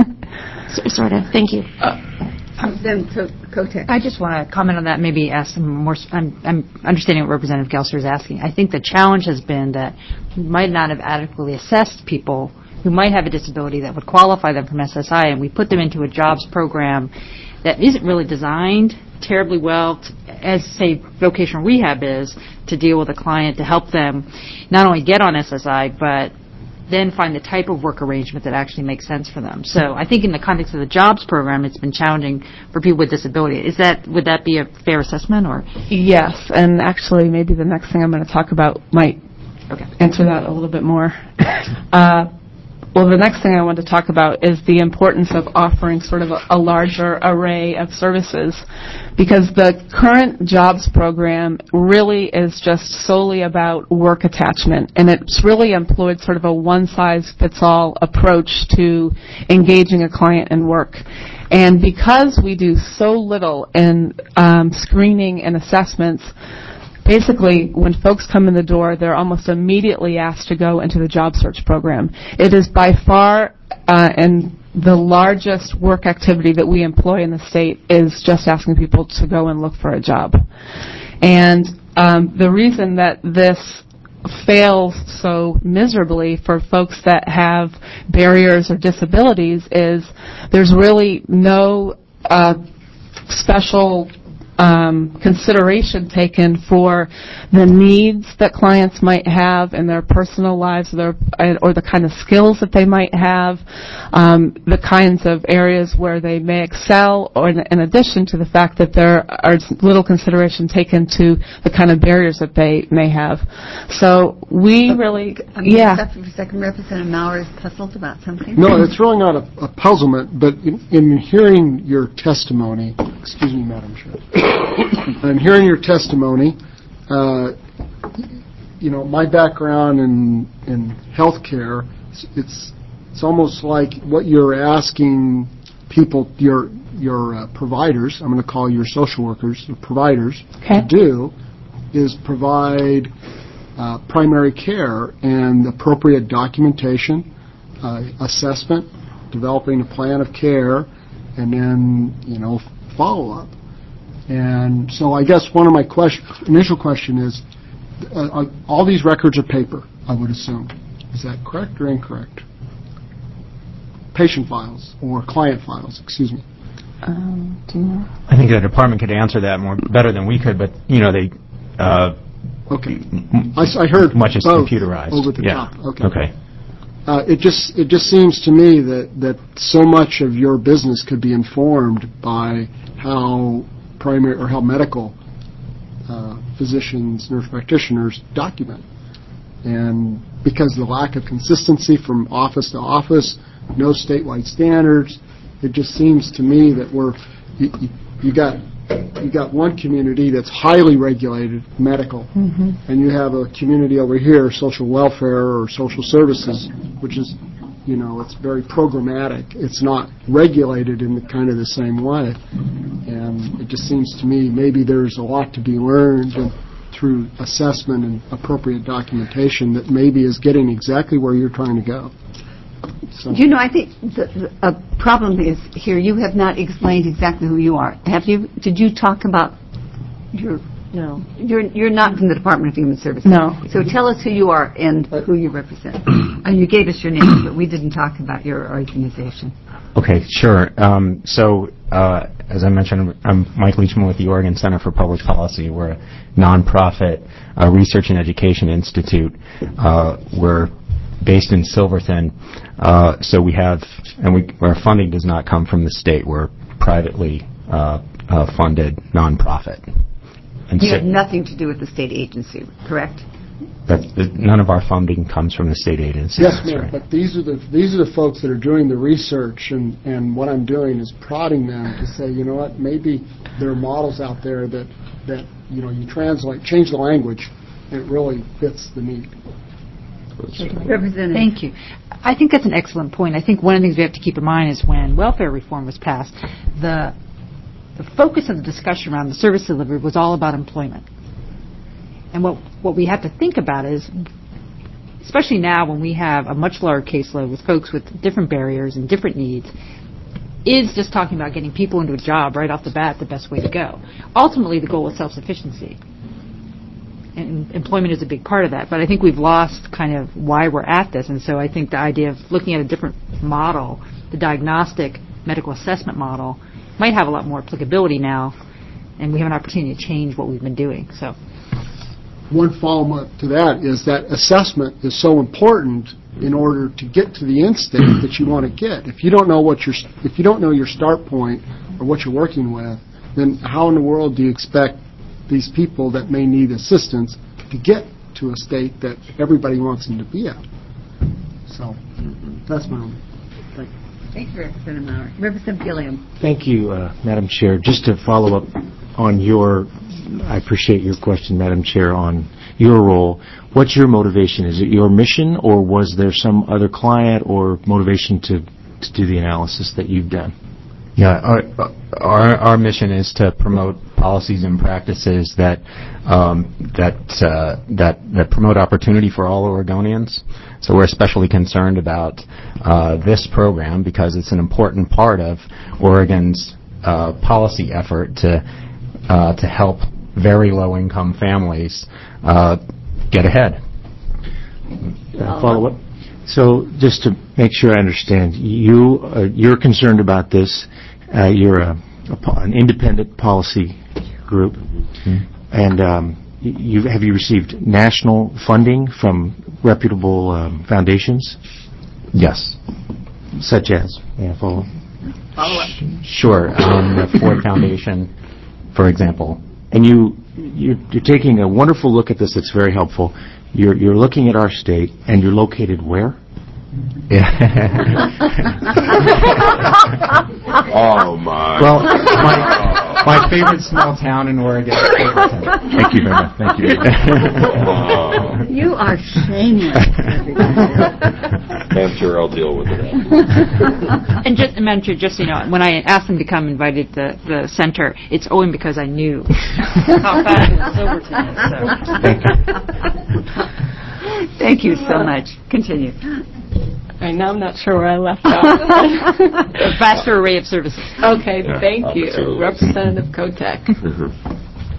S- sort of. Thank you. Uh, Then, so, Kotek. I just want to comment on that, maybe ask some more. I'm, I'm understanding what Representative Gelser is asking. I think the challenge has been that we might not have adequately assessed people who might have a disability that would qualify them from S S I, and we put them into a jobs program that isn't really designed terribly well, to, as, say, vocational rehab is, to deal with a client, to help them not only get on S S I, but then find the type of work arrangement that actually makes sense for them. So I think in the context of the jobs program, it's been challenging for people with disability. Is that, would that be a fair assessment, or? Yes, and actually maybe the next thing I'm going to talk about might okay. answer that a little bit more. uh, Well, the next thing I want to talk about is the importance of offering sort of a, a larger array of services, because the current jobs program really is just solely about work attachment, and it's really employed sort of a one-size-fits-all approach to engaging a client in work. And because we do so little in um, screening and assessments, basically, when folks come in the door, they're almost immediately asked to go into the job search program. It is by far uh, and the largest work activity that we employ in the state is just asking people to go and look for a job. And um, the reason that this fails so miserably for folks that have barriers or disabilities is there's really no uh, special Um, consideration taken for the needs that clients might have in their personal lives, or, their, or the kind of skills that they might have, um, the kinds of areas where they may excel, or in, in addition to the fact that there are little consideration taken to the kind of barriers that they may have. So we really, I mean, yeah. Except for a second, Representative Maurer is puzzled about something. No, it's really not a, a puzzlement, but in, in hearing your testimony, excuse me, Madam Chair, in hearing your testimony, uh, you know, my background in in healthcare, it's, it's it's almost like what you're asking people, your your uh, providers, I'm going to call your social workers, your providers, okay. to do is provide uh, primary care and appropriate documentation, uh, assessment, developing a plan of care, and then, you know, follow-up. And so I guess one of my question, initial question is, uh, all these records are paper, I would assume. Is that correct or incorrect? Patient files or client files, excuse me. Um, do you know? I think the department could answer that more better than we could, but, you know, they... Uh, okay. I, I heard much is both computerized. Over the yeah. top. Okay. Okay. Uh, it just it just seems to me that, that so much of your business could be informed by how primary or how medical uh, physicians, nurse practitioners document. And because of the lack of consistency from office to office, no statewide standards, it just seems to me that we're you, you, you got you got one community that's highly regulated, medical, mm-hmm. and you have a community over here, social welfare or social services, which is, you know, it's very programmatic. It's not regulated in the kind of the same way. And it just seems to me maybe there's a lot to be learned and through assessment and appropriate documentation that maybe is getting exactly where you're trying to go. So. You know, I think the, the a problem is here. You have not explained exactly who you are. Have you? Did you talk about your? No. You're you're not from the Department of Human Services. No. So tell us who you are and who you represent. And you gave us your name, but we didn't talk about your organization. Okay, sure. Um, so, uh, as I mentioned, I'm Mike Leachman with the Oregon Center for Public Policy. We're a nonprofit uh, research and education institute. Uh, we're based in Silverton, uh, so we have, and we, our funding does not come from the state. We're privately uh, uh, funded nonprofit. And you so, have nothing to do with the state agency, correct? But the, none of our funding comes from the state agency. Yes, That's ma'am, right. but these are the, these are the folks that are doing the research, and, and what I'm doing is prodding them to say, you know what, maybe there are models out there that, that, you know, you translate, change the language, and it really fits the need. Representative. Thank you. I think that's an excellent point. I think one of the things we have to keep in mind is when welfare reform was passed, the the focus of the discussion around the service delivery was all about employment. And what what we have to think about is, especially now when we have a much larger caseload with folks with different barriers and different needs, is just talking about getting people into a job right off the bat the best way to go. Ultimately, the goal is self-sufficiency. And employment is a big part of that, but I think we've lost kind of why we're at this, and so I think the idea of looking at a different model, the diagnostic medical assessment model, might have a lot more applicability now, and we have an opportunity to change what we've been doing. So, one follow-up to that is that assessment is so important in order to get to the end state that you want to get. If you don't know what your if you don't know your start point or what you're working with, then how in the world do you expect these people that may need assistance to get to a state that everybody wants them to be at? So that's my own. Thank you. Thank you, Representative Maurer. Representative Gilliam. Thank you, uh, Madam Chair. Just to follow up on your, I appreciate your question, Madam Chair, on your role. What's your motivation? Is it your mission, or was there some other client or motivation to, to do the analysis that you've done? Yeah, our, our our mission is to promote policies and practices that um, that uh, that that promote opportunity for all Oregonians. So we're especially concerned about uh, this program because it's an important part of Oregon's uh, policy effort to uh, to help very low-income families uh, get ahead. Uh, follow up. So just to make sure I understand, you uh, you're concerned about this. Uh, you're a, a, an independent policy group, mm-hmm. and um, you have you received national funding from reputable um, foundations? Yes. Such as? Yeah, follow. Follow up. Sure. Um, the Ford Foundation, for example. And you you're, you're taking a wonderful look at this. It's very helpful. You're you're looking at our state, and you're located where? Yeah. Oh, my. Well, my, my favorite small town in Oregon. Thank you very much. Thank you. Oh. You are shameless. Madam Chair, I'll deal with it. and just, Madam Chair, just so you know, when I asked them to come invited the the center, it's only because I knew how fabulous Silverton is. So. Thank you. Thank you so much. Continue. All right, now I'm not sure where I left off. A vaster array of services. Okay, Yeah, thank you, opportunities. Representative Kotek.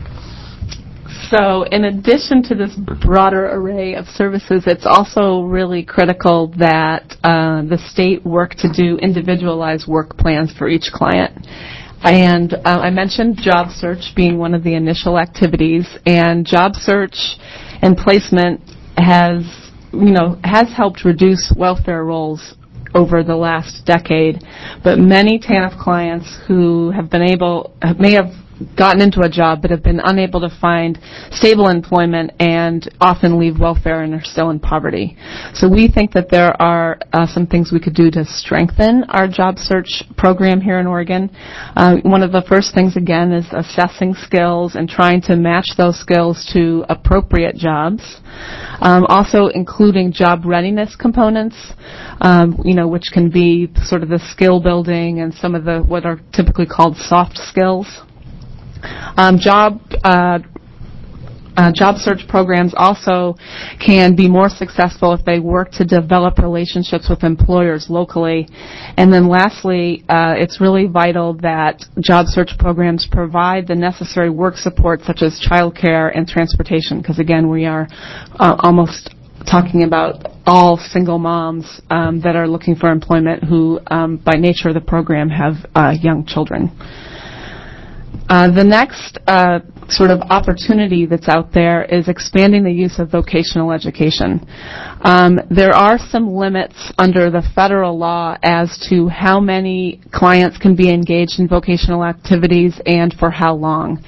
So in addition to this broader array of services, it's also really critical that uh, the state work to do individualized work plans for each client. And uh, I mentioned job search being one of the initial activities, and job search and placement has, you know, has helped reduce welfare rolls over the last decade. But many T A N F clients who have been able, may have gotten into a job but have been unable to find stable employment and often leave welfare and are still in poverty. So we think that there are uh, some things we could do to strengthen our job search program here in Oregon. Uh, one of the first things, again, is assessing skills and trying to match those skills to appropriate jobs. Um, also including job readiness components, um, you know, which can be sort of the skill building and some of the what are typically called soft skills. Um, job uh, uh, job search programs also can be more successful if they work to develop relationships with employers locally. And then lastly, uh, it's really vital that job search programs provide the necessary work support such as childcare and transportation, because again, we are uh, almost talking about all single moms um, that are looking for employment who, um, by nature of the program, have uh, young children. Uh, the next uh, sort of opportunity that's out there is expanding the use of vocational education. Um, there are some limits under the federal law as to how many clients can be engaged in vocational activities and for how long.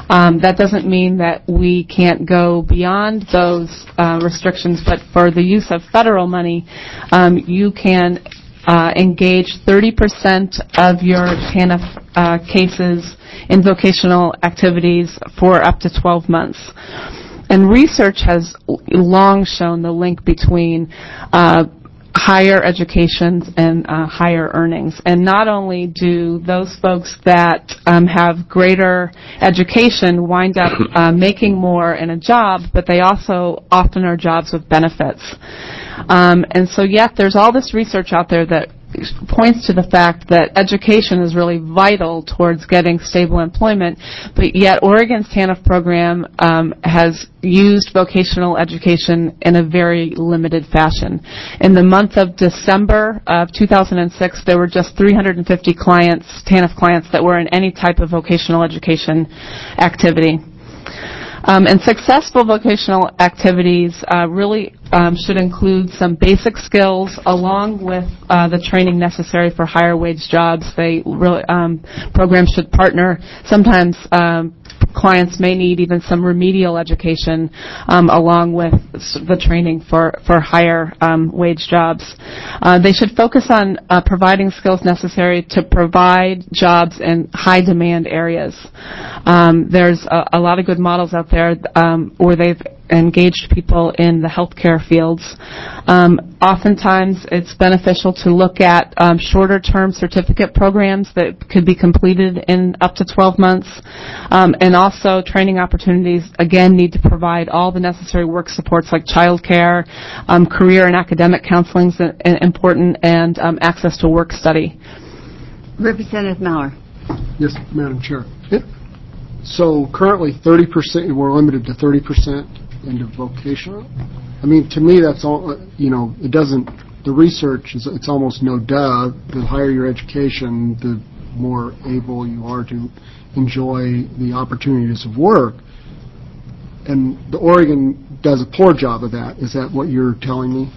Um, that doesn't mean that we can't go beyond those uh, restrictions, but for the use of federal money, um, you can uh, engage thirty percent of your TANF uh, cases in vocational activities for up to twelve months. And research has long shown the link between uh, higher education and uh, higher earnings. And not only do those folks that um, have greater education wind up uh, making more in a job, but they also often are jobs with benefits. Um, and so yet there's all this research out there that points to the fact that education is really vital towards getting stable employment, but yet Oregon's TANF program um, has used vocational education in a very limited fashion. In the month of December of two thousand six, there were just three hundred fifty clients, TANF clients, that were in any type of vocational education activity. Um, and successful vocational activities uh, really um, should include some basic skills along with uh, the training necessary for higher wage jobs. They really, um, programs should partner. Sometimes um, clients may need even some remedial education um, along with the training for, for higher um, wage jobs. Uh, they should focus on uh, providing skills necessary to provide jobs in high demand areas. Um, there's a, a lot of good models out there um, where they've engaged people in the healthcare fields. Um, oftentimes, it's beneficial to look at um, shorter-term certificate programs that could be completed in up to twelve months. Um, and also, training opportunities, again, need to provide all the necessary work supports like child care, um, career and academic counseling is important, and um, access to work study. Representative Maurer. Yes, Madam Chair. It, so currently thirty percent, we're limited to thirty percent into vocational. I mean, to me, that's all, you know, it doesn't, the research is, it's almost no duh. The higher your education, the more able you are to enjoy the opportunities of work. And the Oregon does a poor job of that. Is that what you're telling me?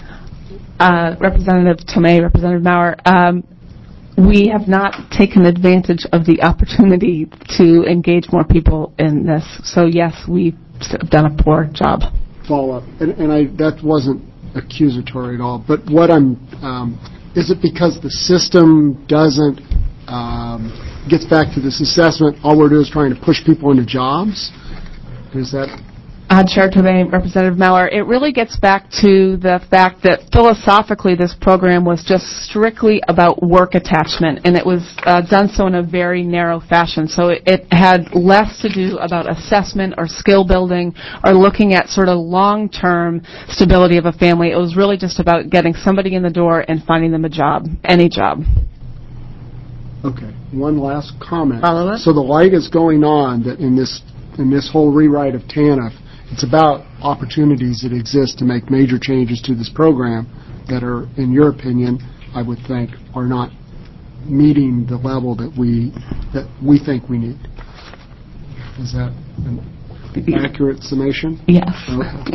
Uh, Representative Tomei, Representative Maurer, um, we have not taken advantage of the opportunity to engage more people in this. So yes, we've done a poor job. Follow up, and, and I that wasn't accusatory at all. But what I'm um, is it because the system doesn't um, gets back to this assessment? All we're doing is trying to push people into jobs. Is that? Uh, Chair Tomei, Representative Maurer, it really gets back to the fact that philosophically this program was just strictly about work attachment, and it was uh, done so in a very narrow fashion. So it, it had less to do about assessment or skill building or looking at sort of long-term stability of a family. It was really just about getting somebody in the door and finding them a job, any job. Okay. One last comment. Follow up? So the light is going on that in this in this whole rewrite of TANF, it's about opportunities that exist to make major changes to this program that are, in your opinion, I would think, are not meeting the level that we that we think we need. Is that an accurate summation? Yes. Okay.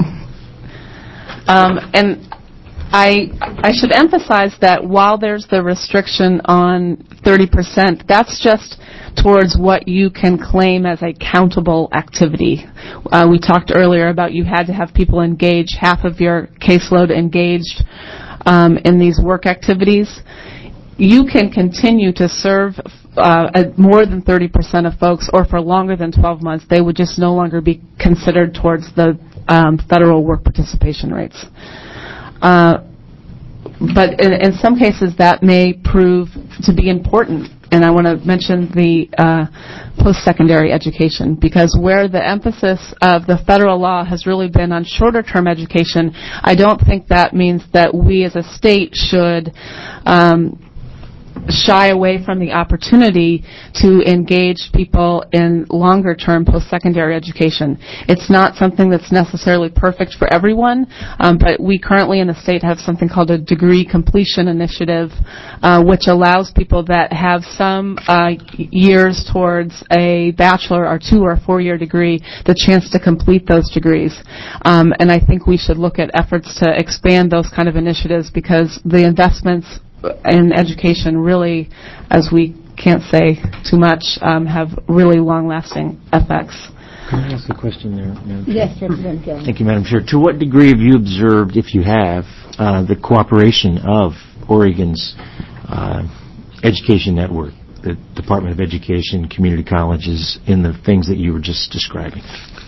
Um, and I I should emphasize that while there's the restriction on thirty percent, that's just towards what you can claim as a countable activity. Uh, we talked earlier about you had to have people engage, half of your caseload engaged um, in these work activities. You can continue to serve uh, at more than thirty percent of folks, or for longer than twelve months. They would just no longer be considered towards the um, federal work participation rates. Uh, but in, in some cases, that may prove to be important. And I want to mention the uh, post-secondary education, because where the emphasis of the federal law has really been on shorter-term education, I don't think that means that we as a state should um, shy away from the opportunity to engage people in longer-term post-secondary education. It's not something that's necessarily perfect for everyone, um, but we currently in the state have something called a degree completion initiative, uh, which allows people that have some uh, years towards a bachelor or two or four-year degree the chance to complete those degrees. Um, and I think we should look at efforts to expand those kind of initiatives, because the investments in education really, as we can't say too much, um, have really long-lasting effects. Can I ask a question there, Madam Chair? Yes, Representative Gilliam. Thank you, Madam Chair. To what degree have you observed, if you have, uh, the cooperation of Oregon's uh, education network, the Department of Education, community colleges, in the things that you were just describing?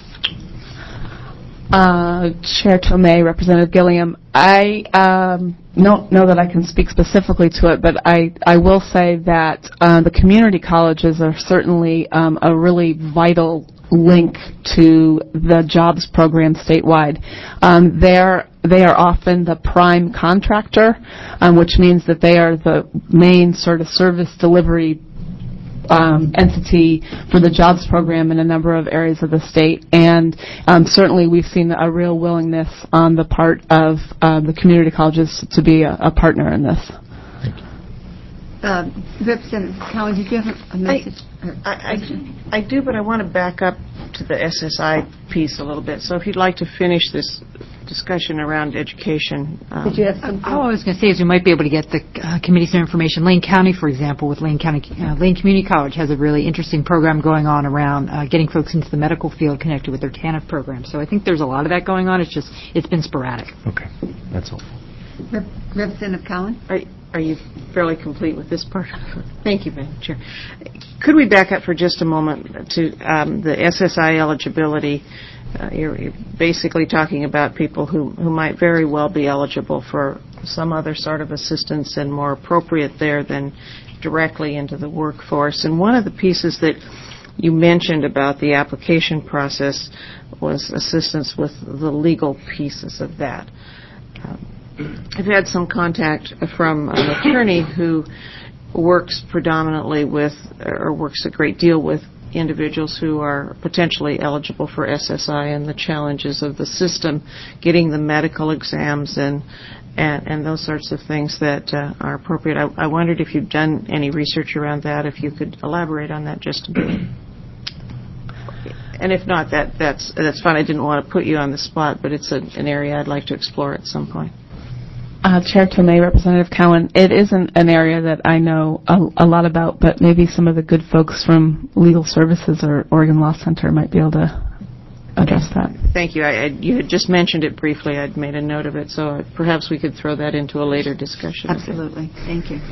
Uh, Chair Tomei, Representative Gilliam, I um, don't know that I can speak specifically to it, but I, I will say that uh, the community colleges are certainly um, a really vital link to the jobs program statewide. Um, they're They are often the prime contractor, um, which means that they are the main sort of service delivery um, entity for the jobs program in a number of areas of the state. And um, certainly we've seen a real willingness on the part of uh, the community colleges to be a, a partner in this. Uh, Representative Cowan, did you have a message? I, I, I do, but I want to back up to the S S I piece a little bit. So if you'd like to finish this discussion around education. Um, Did you have something? All I was going to say is we might be able to get the uh, committee some information. Lane County, for example, with Lane County, uh, Lane Community College has a really interesting program going on around uh, getting folks into the medical field connected with their TANF program. So I think there's a lot of that going on. It's just, it's been sporadic. Okay, that's all. Rep- Representative Cowan? Are, are you fairly complete with this part? Thank you, Madam Chair. Could we back up for just a moment to um, the S S I eligibility? Uh, you're, you're basically talking about people who, who might very well be eligible for some other sort of assistance and more appropriate there than directly into the workforce. And one of the pieces that you mentioned about the application process was assistance with the legal pieces of that. Um, I've had some contact from an attorney who works predominantly with, or works a great deal with, individuals who are potentially eligible for S S I and the challenges of the system, getting the medical exams and and, and those sorts of things that uh, are appropriate. I, I wondered if you've done any research around that, if you could elaborate on that just a bit. And if not, that that's that's fine. I didn't want to put you on the spot, but it's a, an area I'd like to explore at some point. Uh, Chair Tomei, Representative Cowan, it isn't an area that I know a, a lot about, but maybe some of the good folks from Legal Services or Oregon Law Center might be able to address that. Thank you. I, I, you had just mentioned it briefly. I'd made a note of it, so perhaps we could throw that into a later discussion. Absolutely. Thank you.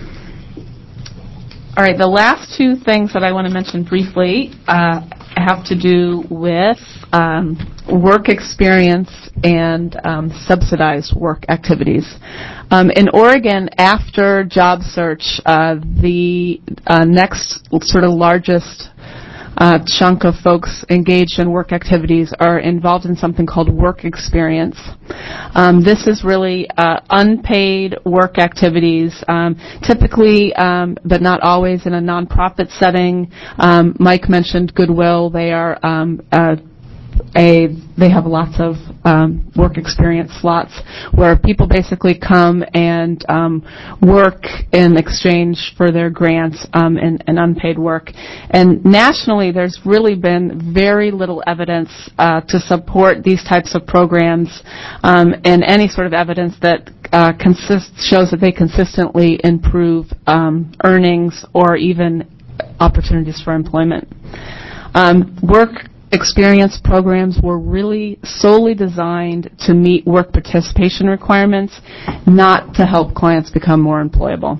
All right, the last two things that I want to mention briefly uh, have to do with um, work experience and um, subsidized work activities. Um, in Oregon, after job search, uh, the uh, next sort of largest uh, chunk of folks engaged in work activities are involved in something called work experience. Um, this is really uh, unpaid work activities, um, typically, um, but not always, in a nonprofit setting. Um, Mike mentioned Goodwill. They are um, uh, a they have lots of um, work experience slots where people basically come and um, work in exchange for their grants um, and, and unpaid work. And nationally, there's really been very little evidence uh, to support these types of programs, um, and any sort of evidence that uh, consist shows that they consistently improve um, earnings or even opportunities for employment. Um, work experience programs were really solely designed to meet work participation requirements, not to help clients become more employable.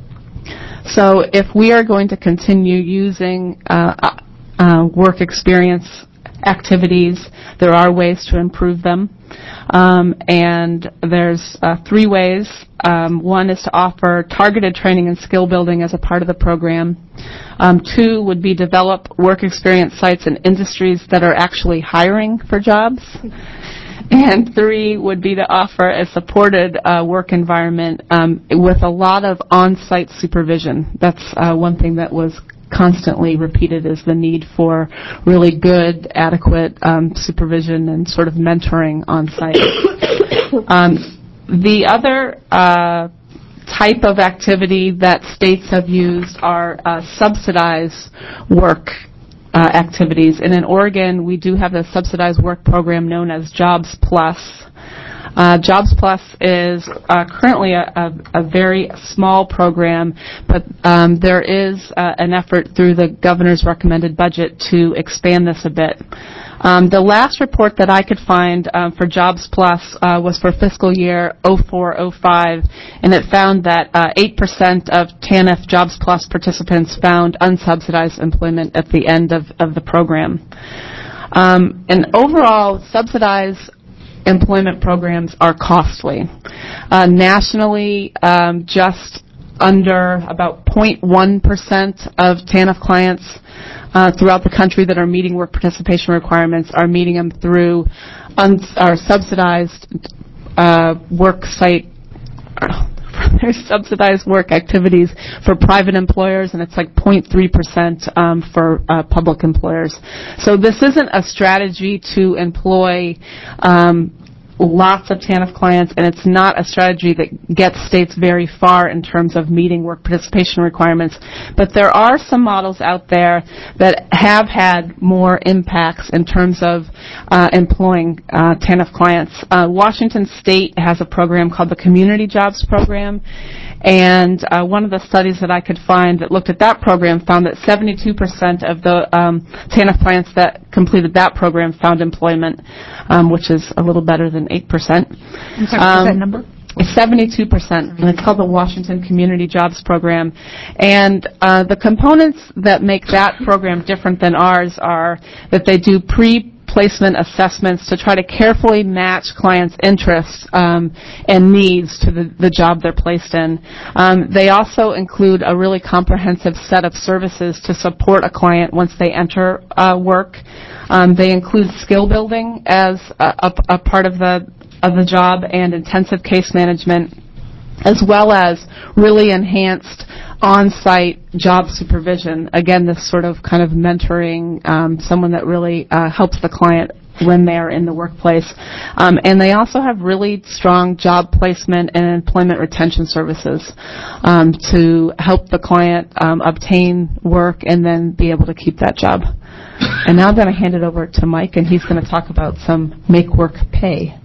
So if we are going to continue using uh, uh, work experience activities, there are ways to improve them. Um, and there's uh, three ways. Um, one is to offer targeted training and skill building as a part of the program. Um, two would be develop work experience sites in industries that are actually hiring for jobs. And three would be to offer a supported uh, work environment um, with a lot of on-site supervision. That's uh, one thing that was constantly repeated, is the need for really good, adequate um, supervision and sort of mentoring on site. um, the other uh, type of activity that states have used are uh, subsidized work uh, activities. And in Oregon, we do have a subsidized work program known as Jobs Plus. Uh, Jobs Plus is uh, currently a, a, a very small program, but um, there is uh, an effort through the governor's recommended budget to expand this a bit. Um, the last report that I could find um, for Jobs Plus uh, was for fiscal year oh four oh five, and it found that uh, eight percent of TANF Jobs Plus participants found unsubsidized employment at the end of, of the program. Um, and overall, subsidized employment programs are costly. Uh, nationally, um, just under about zero point one percent of TANF clients uh, throughout the country that are meeting work participation requirements are meeting them through uns- or subsidized uh, work site there's subsidized work activities for private employers, and it's like zero point three percent um, for uh, public employers. So this isn't a strategy to employ um, lots of TANF clients, and it's not a strategy that gets states very far in terms of meeting work participation requirements. But there are some models out there that have had more impacts in terms of uh, employing uh, TANF clients. Uh, Washington State has a program called the Community Jobs Program, and uh, one of the studies that I could find that looked at that program found that seventy-two percent of the um, TANF clients that completed that program found employment, um, which is a little better than eight percent. I'm sorry, what's that number? seventy-two percent, and it's called the Washington Community Jobs Program. And uh, the components that make that program different than ours are that they do pre-placement assessments to try to carefully match clients' interests um, and needs to the, the job they're placed in. Um, they also include a really comprehensive set of services to support a client once they enter uh, work. Um, they include skill building as a, a, a part of the of the job and intensive case management, as well as really enhanced on-site job supervision. Again, this sort of kind of mentoring, um, someone that really uh, helps the client when they're in the workplace. Um, and they also have really strong job placement and employment retention services um, to help the client um, obtain work and then be able to keep that job. And now I'm going to hand it over to Mike, and he's going to talk about some make work pay.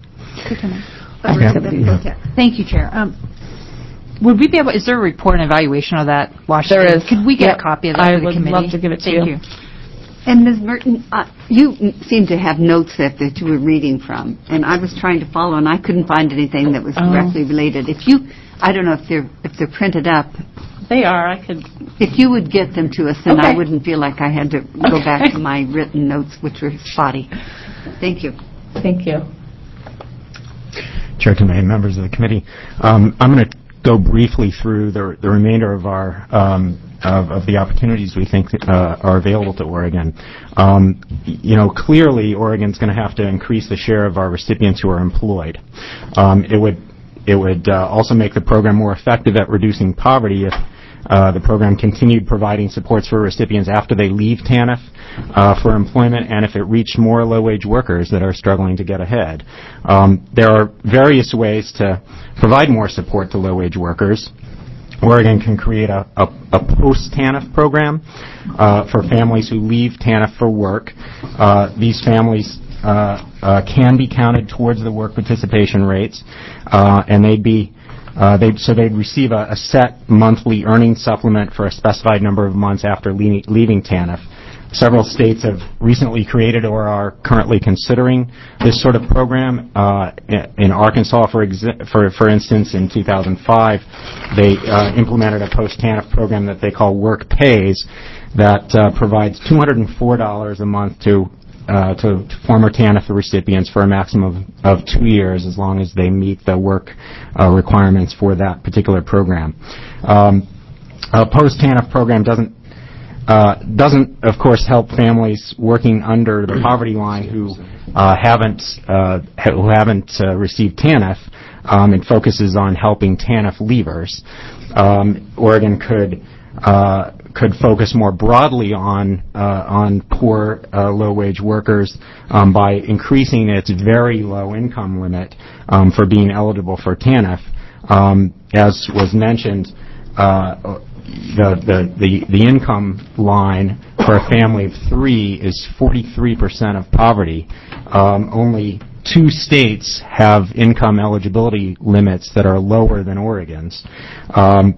Yeah. Thank you, Chair. Um, would we be able? Is there a report and evaluation of that, Washington? There is. Could we get Yep. a copy of that I for the would committee? love to give it to Thank you. you. And Miz Merton, uh, you seem to have notes that, that you were reading from, and I was trying to follow, and I couldn't find anything that was Oh. directly related. If you, I don't know if they're if they're printed up. They are. I could. If you would get them to us, then I Okay. wouldn't feel like I had to go Okay. back to my written notes, which were spotty. Thank you. Thank you. Chair Tomei, members of the committee, um, I'm going to go briefly through the, the remainder of our um, of, of the opportunities we think uh, are available to Oregon. Um, you know, clearly Oregon's going to have to increase the share of our recipients who are employed. Um, it would it would uh, also make the program more effective at reducing poverty if uh, the program continued providing supports for recipients after they leave TANF uh, for employment, and if it reached more low-wage workers that are struggling to get ahead. Um, there are various ways to provide more support to low-wage workers. Oregon can create a, a, a post-TANF program uh, for families who leave TANF for work. Uh, these families uh, uh, can be counted towards the work participation rates, uh, and they'd be Uh, they'd, so they'd receive a, a set monthly earnings supplement for a specified number of months after le- leaving TANF. Several states have recently created or are currently considering this sort of program. Uh, in Arkansas, for, exi- for, for instance, in two thousand five, they uh, implemented a post-TANF program that they call Work Pays that uh, provides two hundred four dollars a month to Uh, to, to former TANF recipients for a maximum of, of two years as long as they meet the work uh, requirements for that particular program. Um, a post-TANF program doesn't, uh, doesn't, of course, help families working under the poverty line who uh, haven't, uh, ha- who haven't uh, received TANF. Um, it focuses on helping TANF leavers. Um, Oregon could uh, could focus more broadly on uh, on poor, uh, low-wage workers um, by increasing its very low income limit um, for being eligible for TANF. Um, as was mentioned, uh, the, the the the income line for a family of three is forty-three percent of poverty. Um, only two states have income eligibility limits that are lower than Oregon's. Um,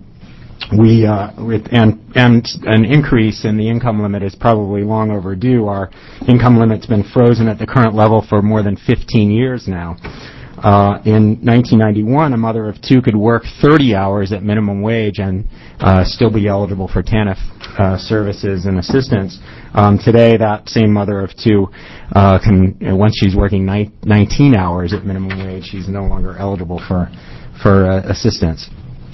we uh, with and and an increase in the income limit is probably long overdue. Our income limit's been frozen at the current level for more than fifteen years now. Uh, in nineteen ninety-one, a mother of two could work thirty hours at minimum wage and uh, still be eligible for TANF uh, services and assistance. Um, today, that same mother of two uh, can, you know, once she's working ni- nineteen hours at minimum wage, she's no longer eligible for for uh, assistance.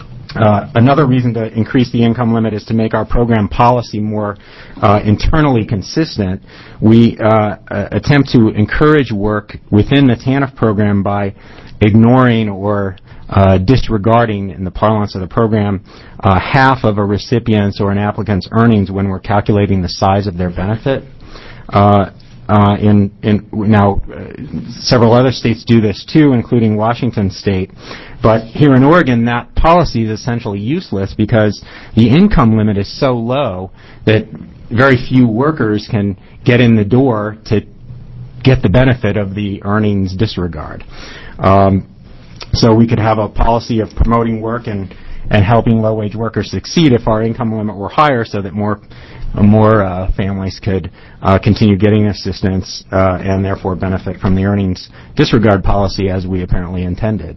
Uh, another reason to increase the income limit is to make our program policy more uh, internally consistent. We uh, attempt to encourage work within the TANF program by ignoring or uh, disregarding, in the parlance of the program, uh, half of a recipient's or an applicant's earnings when we're calculating the size of their benefit. Uh, Uh, in, in now, uh, several other states do this too, including Washington State. But here in Oregon, that policy is essentially useless because the income limit is so low that very few workers can get in the door to get the benefit of the earnings disregard. Um, so we could have a policy of promoting work and, and helping low-wage workers succeed if our income limit were higher, so that more more uh, families could uh, continue getting assistance uh, and therefore benefit from the earnings disregard policy as we apparently intended.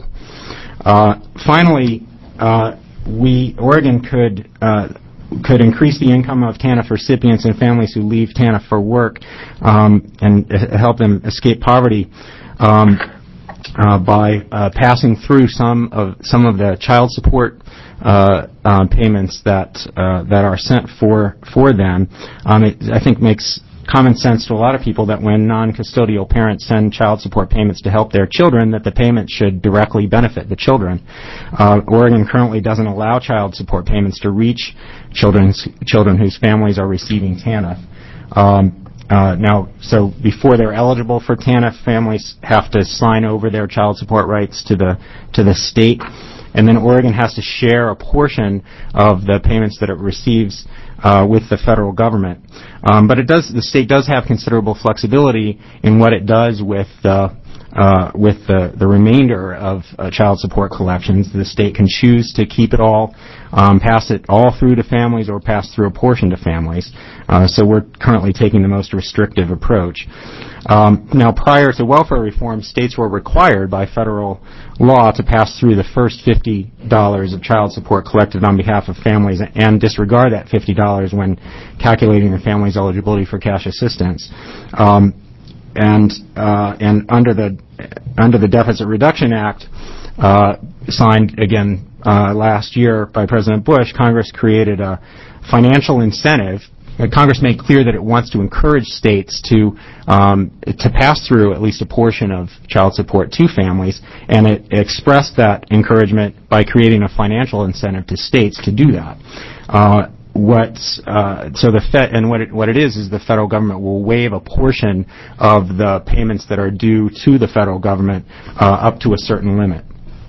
Uh, finally, uh, we Oregon could uh, could increase the income of TANF recipients and families who leave TANF for work um, and uh, help them escape poverty um, uh, by uh, passing through some of some of the child support Uh, uh, payments that uh, that are sent for for them. Um, it, I think makes common sense to a lot of people that when non-custodial parents send child support payments to help their children, that the payment should directly benefit the children. Uh, Oregon currently doesn't allow child support payments to reach children's children whose families are receiving TANF. Um, Uh, now, so before they're eligible for TANF, families have to sign over their child support rights to the to the state, and then Oregon has to share a portion of the payments that it receives uh, with the federal government. Um, but it does the state does have considerable flexibility in what it does with the uh, with the, the remainder of uh, child support collections. The state can choose to keep it all, um, pass it all through to families, or pass through a portion to families. Uh, so we're currently taking the most restrictive approach. Um, now, prior to welfare reform, states were required by federal law to pass through the first fifty dollars of child support collected on behalf of families and disregard that fifty dollars when calculating the family's eligibility for cash assistance. Um, and uh, and under the under the Deficit Reduction Act, uh, signed again uh, last year by President Bush, Congress created a financial incentive. Congress made clear that it wants to encourage states to um, to pass through at least a portion of child support to families, and it expressed that encouragement by creating a financial incentive to states to do that. Uh, what uh, so the Fed and what it what it is is the federal government will waive a portion of the payments that are due to the federal government uh, up to a certain limit.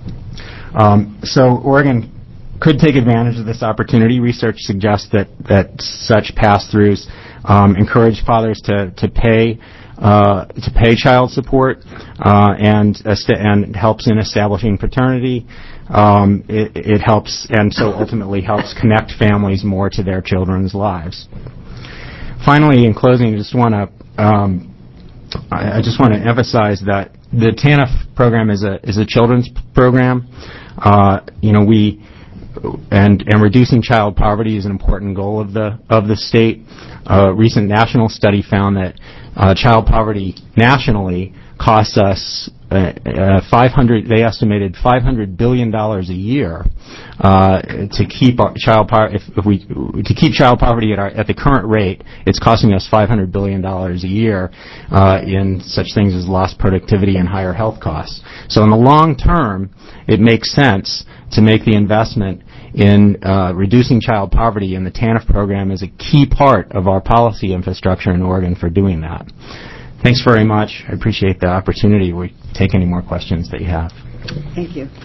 Um, so Oregon could take advantage of this opportunity. Research suggests that, that such pass-throughs um, encourage fathers to to pay uh, to pay child support uh, and and helps in establishing paternity. Um, it, it helps and so ultimately helps connect families more to their children's lives. Finally, in closing, I just want to um, I, I just want to emphasize that the TANF program is a is a children's program. Uh, you know we. And, and reducing child poverty is an important goal of the of the state. A recent national study found that uh, child poverty nationally costs us uh, uh, five hundred. They estimated five hundred billion dollars a year uh, to keep our child poverty. If, if we to keep child poverty at our at the current rate, it's costing us five hundred billion dollars a year uh, in such things as lost productivity and higher health costs. So in the long term, it makes sense to make the investment in uh, reducing child poverty, and the TANF program is a key part of our policy infrastructure in Oregon for doing that. Thanks very much. I appreciate the opportunity. We take any more questions that you have. Thank you.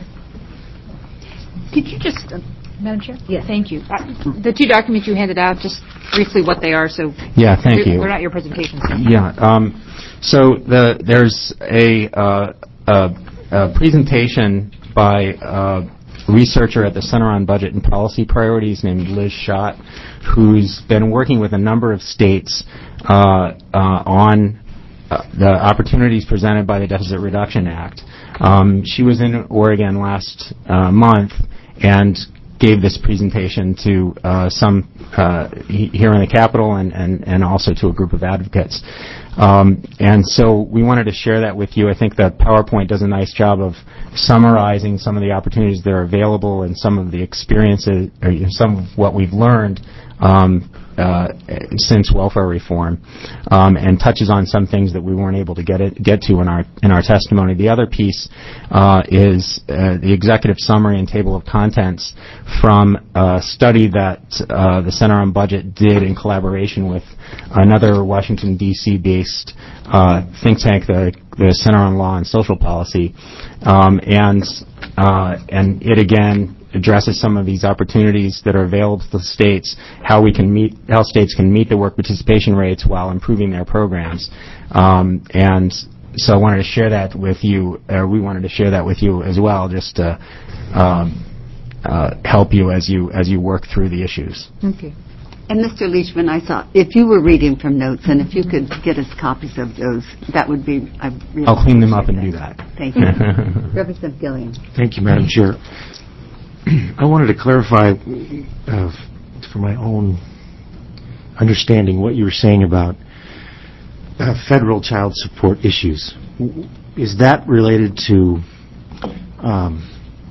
Could you just, uh, Madam Chair? Yes. Thank you. Uh, the two documents you handed out, just briefly what they are, so yeah, thank they're, you. They're not your presentation. So. Yeah. Um, So the, there's a, uh, a, a presentation by a researcher at the Center on Budget and Policy Priorities named Liz Schott, who's been working with a number of states uh, uh, on uh, the opportunities presented by the Deficit Reduction Act. Um, she was in Oregon last uh, month and gave this presentation to uh, some uh, he- here in the Capitol and, and, and also to a group of advocates. Um, and so we wanted to share that with you. I think that PowerPoint does a nice job of summarizing some of the opportunities that are available and some of the experiences, or some of what we've learned um, uh, since welfare reform, um, and touches on some things that we weren't able to get it, get to in our in our testimony. The other piece uh, is uh, the executive summary and table of contents from a study that uh, the Center on Budget did in collaboration with another Washington, D C based uh, think tank, the, the Center on Law and Social Policy, um, and uh, and it again addresses some of these opportunities that are available to the states, how we can meet, how states can meet the work participation rates while improving their programs, um, and so I wanted to share that with you. Or we wanted to share that with you as well, just to um, uh, help you as you as you work through the issues. Okay. And Mister Leachman, I thought if you were reading from notes and if you could get us copies of those, that would be. I really I'll clean them up and that. do that. Thank you, Representative Gilliam. Thank you, Madam Chair. I wanted to clarify uh, for my own understanding what you were saying about uh, federal child support issues. Is that related to um,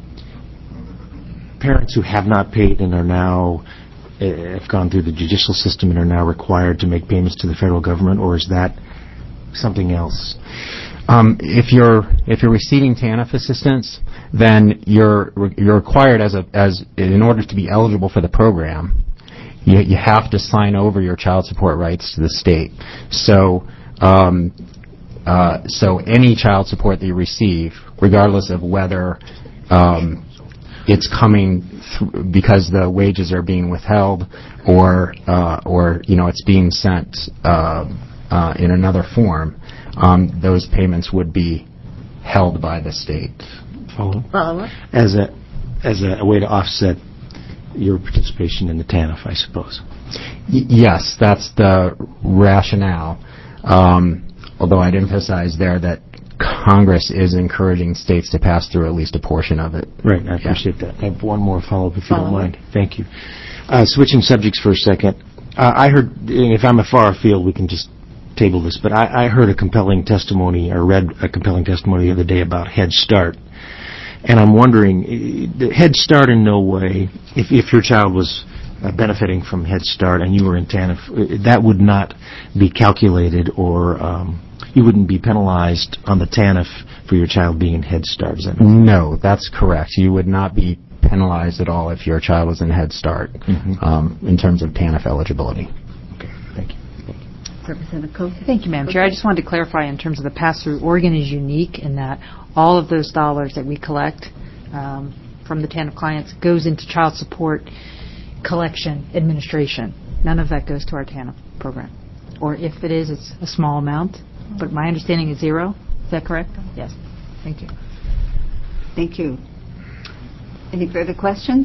parents who have not paid and are now uh, have gone through the judicial system and are now required to make payments to the federal government, or is that something else? Um, if you're if you're receiving TANF assistance, then you're you're required as a as in order to be eligible for the program, you you have to sign over your child support rights to the state. So um, uh, so any child support that you receive, regardless of whether um, it's coming th- because the wages are being withheld, or uh, or you know it's being sent uh, uh, in another form. Um, those payments would be held by the state. Follow? Follow As a as a, a way to offset your participation in the TANF, I suppose. Y- yes, that's the rationale. Um, although I'd emphasize there that Congress is encouraging states to pass through at least a portion of it. Right, I appreciate yeah. that. I have one more follow-up, if follow you don't mind. Thank you. Uh, switching subjects for a second. Uh, I heard, if I'm a far afield, we can just table this, but I, I heard a compelling testimony, or read a compelling testimony the other day about Head Start. And I'm wondering, Head Start in no way, if, if your child was uh, benefiting from Head Start and you were in TANF, that would not be calculated, or um, you wouldn't be penalized on the TANF for your child being in Head Start. Is that right? No, that's correct. You would not be penalized at all if your child was in Head Start, mm-hmm. um, in terms of TANF eligibility. Okay, thank you. Representative Coe. Thank you, Madam Chair. I just wanted to clarify in terms of the pass-through. Oregon is unique in that all of those dollars that we collect um, from the TANF clients goes into child support collection administration. None of that goes to our TANF program. Or if it is, it's a small amount. But my understanding is zero. Is that correct? Yes. Thank you. Thank you. Any further questions?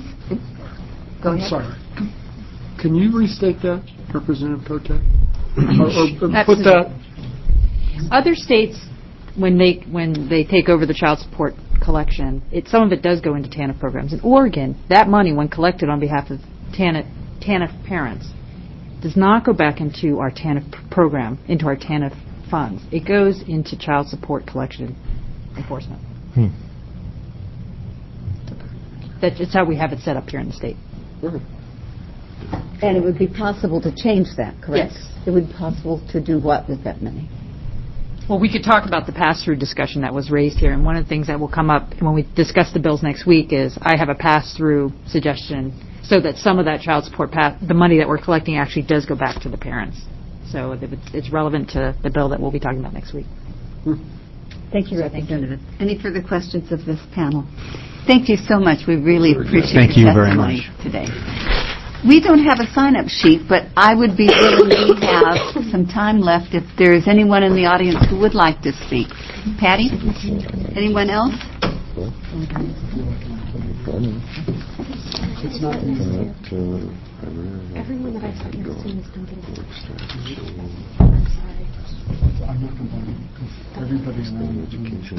Go I'm ahead. sorry. Can you restate that, Representative Cote? Or, or put Absolutely. that. Other states, when they when they take over the child support collection, it, some of it does go into TANF programs. In Oregon, that money, when collected on behalf of TANF, TANF parents, does not go back into our TANF p- program, into our TANF funds. It goes into child support collection enforcement. Hmm. That's it's how we have it set up here in the state. And it would be possible to change that, correct? Yes. It would be possible to do what with that money? Well, we could talk about the pass-through discussion that was raised here, and one of the things that will come up when we discuss the bills next week is I have a pass-through suggestion so that some of that child support, pass, the money that we're collecting actually does go back to the parents. So it's, it's relevant to the bill that we'll be talking about next week. Thank you, Representative. Any further questions of this panel? Thank you so much. We really appreciate Thank your you very testimony much. today. We don't have a sign-up sheet, but I would be willing to have some time left if there is anyone in the audience who would like to speak. Patty? Anyone else? It's not easy. Everyone that I've seen has seen is dumping. I'm not going to everybody around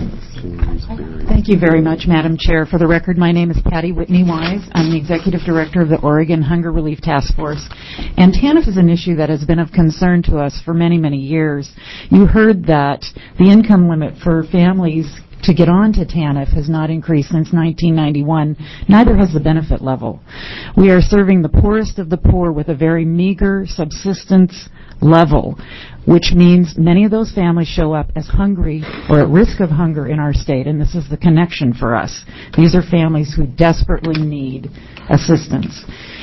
Thank you very much, Madam Chair. For the record, my name is Patty Whitney Wise. I'm the Executive Director of the Oregon Hunger Relief Task Force. And TANF is an issue that has been of concern to us for many, many years. You heard that the income limit for families to get on to TANF has not increased since nineteen ninety-one. Neither has the benefit level. We are serving the poorest of the poor with a very meager subsistence level, which means many of those families show up as hungry or at risk of hunger in our state, and this is the connection for us. These are families who desperately need assistance.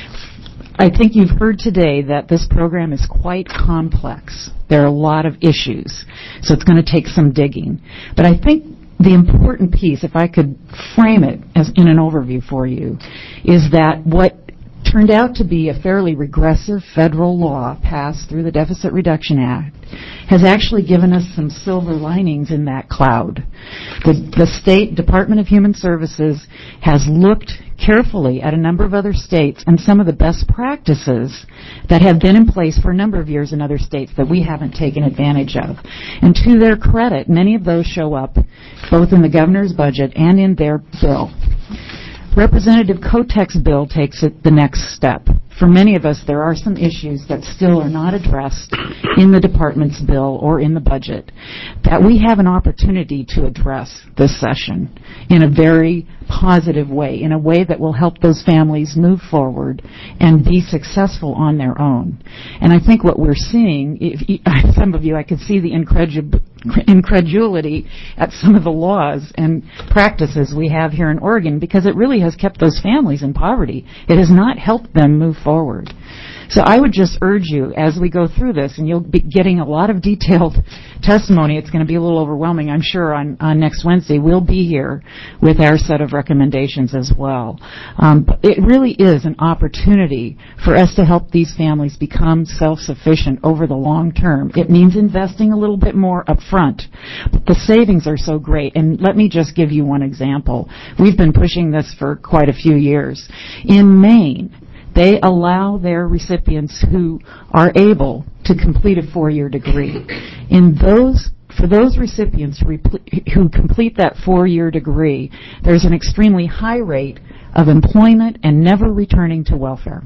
I think you've heard today that this program is quite complex. There are a lot of issues, so it's going to take some digging. But I think the important piece, if I could frame it as in an overview for you, is that what turned out to be a fairly regressive federal law passed through the Deficit Reduction Act has actually given us some silver linings in that cloud. The, the State Department of Human Services has looked carefully at a number of other states and some of the best practices that have been in place for a number of years in other states that we haven't taken advantage of. And to their credit, many of those show up both in the governor's budget and in their bill. Representative Kotek's bill takes it the next step. For many of us, there are some issues that still are not addressed in the department's bill or in the budget that we have an opportunity to address this session in a very positive way, in a way that will help those families move forward and be successful on their own. And I think what we're seeing, if you, some of you, I could see the incredu- incredulity at some of the laws and practices we have here in Oregon, because it really has kept those families in poverty. It has not helped them move forward. So I would just urge you, as we go through this, and you'll be getting a lot of detailed testimony. It's going to be a little overwhelming, I'm sure, on, on next Wednesday. We'll be here with our set of recommendations as well. Um, but it really is an opportunity for us to help these families become self-sufficient over the long term. It means investing a little bit more up front. But the savings are so great. And let me just give you one example. We've been pushing this for quite a few years. In Maine, they allow their recipients who are able to complete a four-year degree. In those, for those recipients who, repl- who complete that four-year degree, there's an extremely high rate of employment and never returning to welfare.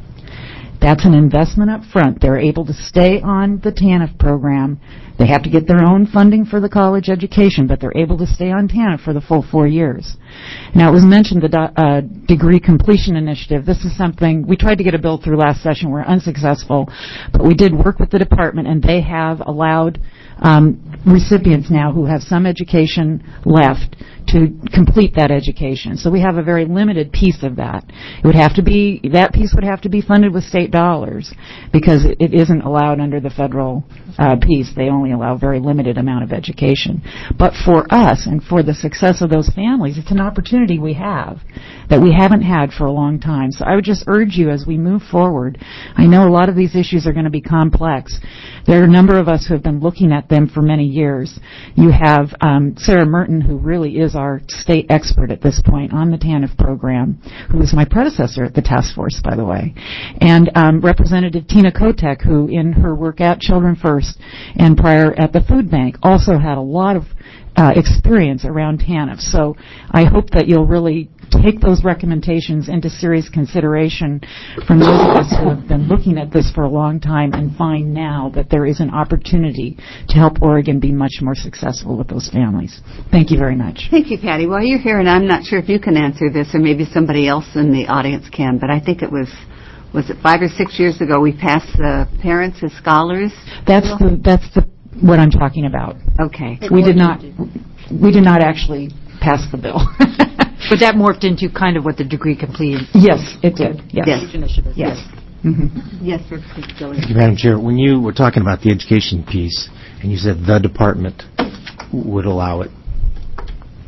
That's an investment up front. They're able to stay on the TANF program. They have to get their own funding for the college education, but they're able to stay on TANF for the full four years. Now, it was mentioned the do- uh, degree completion initiative. This is something, we tried to get a bill through last session. We're unsuccessful, but we did work with the department, and they have allowed um, recipients now who have some education left to complete that education. So we have a very limited piece of that. It would have to be, that piece would have to be funded with state dollars because it, it isn't allowed under the federal uh, piece. They only allow a very limited amount of education. But for us and for the success of those families, it's an opportunity we have that we haven't had for a long time. So I would just urge you as we move forward, I know a lot of these issues are going to be complex. There are a number of us who have been looking at them for many years. You have um, Sarah Merton, who really is our state expert at this point on the TANF program, who was my predecessor at the task force, by the way, and um, Representative Tina Kotek, who in her work at Children First and prior at the food bank also had a lot of uh, experience around TANF. So I hope that you'll really take those recommendations into serious consideration from those of us who have been looking at this for a long time and find now that there is an opportunity to help Oregon be much more successful with those families. Thank you very much. Thank you, Patty. While you're here, and I'm not sure if you can answer this or maybe somebody else in the audience can, but I think it was, was it five or six years ago we passed the Parents as Scholars? That's the, that's the, what I'm talking about. Okay. We did not, we did not actually pass the bill. But that morphed into kind of what the degree complete. Yes, it did. Yes. Yes. Initiative. Yes. Mm-hmm. Yes, sir. Thank you, Madam Chair. When you were talking about the education piece, and you said the department would allow it,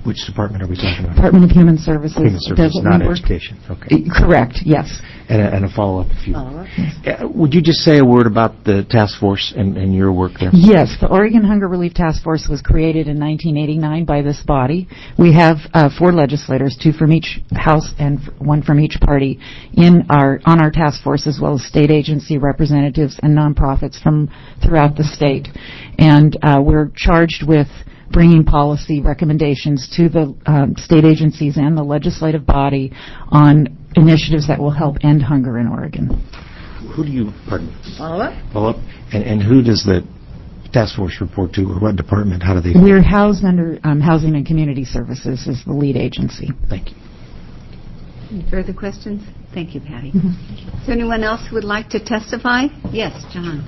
Which department are we talking about? Department of Human Services. Human Services, does not we work- education. Okay. Correct, yes. And a, and a follow-up, if you Follow-up. Uh, would you just say a word about the task force and, and your work there? Yes, the Oregon Hunger Relief Task Force was created in nineteen eighty-nine by this body. We have uh, four legislators, two from each house and f- one from each party, in our on our task force, as well as state agency representatives and nonprofits from throughout the state. And uh, we're charged with bringing policy recommendations to the um, state agencies and the legislative body on initiatives that will help end hunger in Oregon. Who do you, pardon? Follow up? Follow up? And, and who does the task force report to, or what department? How do they? We're housed under um, Housing and Community Services as the lead agency. Thank you. Any further questions? Thank you, Patty. Mm-hmm. Is there anyone else who would like to testify? Yes, John.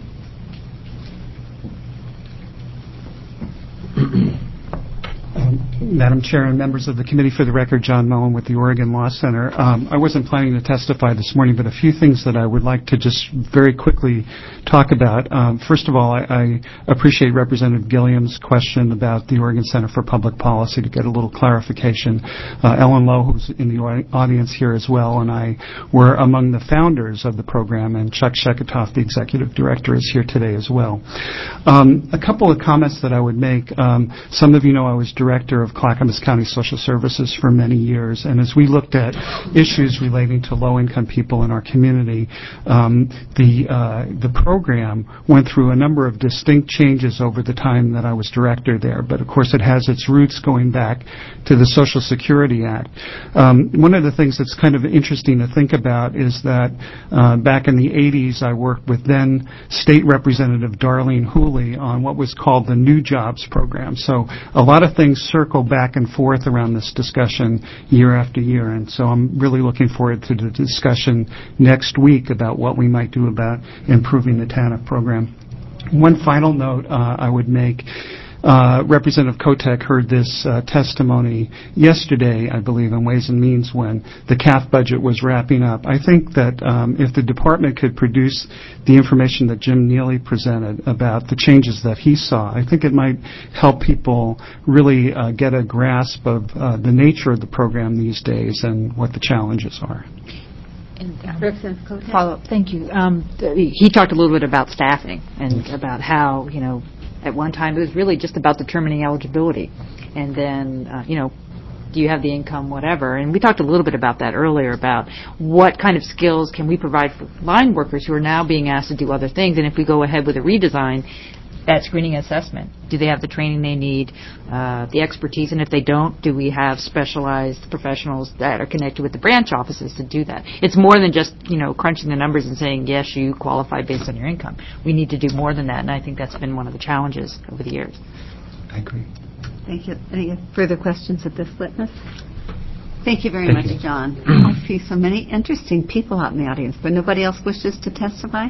Um, Madam Chair and members of the committee, for the record, John Mullen with the Oregon Law Center. Um, I wasn't planning to testify this morning, but a few things that I would like to just very quickly talk about. Um, first of all, I, I appreciate Representative Gilliam's question about the Oregon Center for Public Policy to get a little clarification. Uh, Ellen Lowe, who's in the audience here as well, and I were among the founders of the program, and Chuck Sheketoff, the executive director, is here today as well. Um, a couple of comments that I would make. Um, some of you know I was director of Clackamas County Social Services for many years, and as we looked at issues relating to low-income people in our community, um, the uh, the program went through a number of distinct changes over the time that I was director there. But of course, it has its roots going back to the Social Security Act. Um, one of the things that's kind of interesting to think about is that uh, back in the eighties, I worked with then State Representative Darlene Hooley on what was called the New Jobs Program. So a lot of things circle back and forth around this discussion year after year, and so I'm really looking forward to the discussion next week about what we might do about improving the TANF program. One final note uh, I would make. Uh, Representative Kotek heard this uh, testimony yesterday, I believe, in Ways and Means when the C A F budget was wrapping up. I think that um, if the department could produce the information that Jim Neely presented about the changes that he saw, I think it might help people really uh, get a grasp of uh, the nature of the program these days and what the challenges are. And, uh, follow up. Thank you. Um, th- he talked a little bit about staffing and about how, you know, at one time it was really just about determining eligibility. And then, uh, you know, do you have the income, whatever. And we talked a little bit about that earlier, about what kind of skills can we provide for line workers who are now being asked to do other things. And if we go ahead with a redesign, that screening assessment, do they have the training they need, uh, the expertise, and if they don't, do we have specialized professionals that are connected with the branch offices to do that? It's more than just, you know, crunching the numbers and saying, yes, you qualify based on your income. We need to do more than that, and I think that's been one of the challenges over the years. I agree. Thank you. Any further questions of this witness? Thank you very Thank much, you. John. I see so many interesting people out in the audience, but nobody else wishes to testify?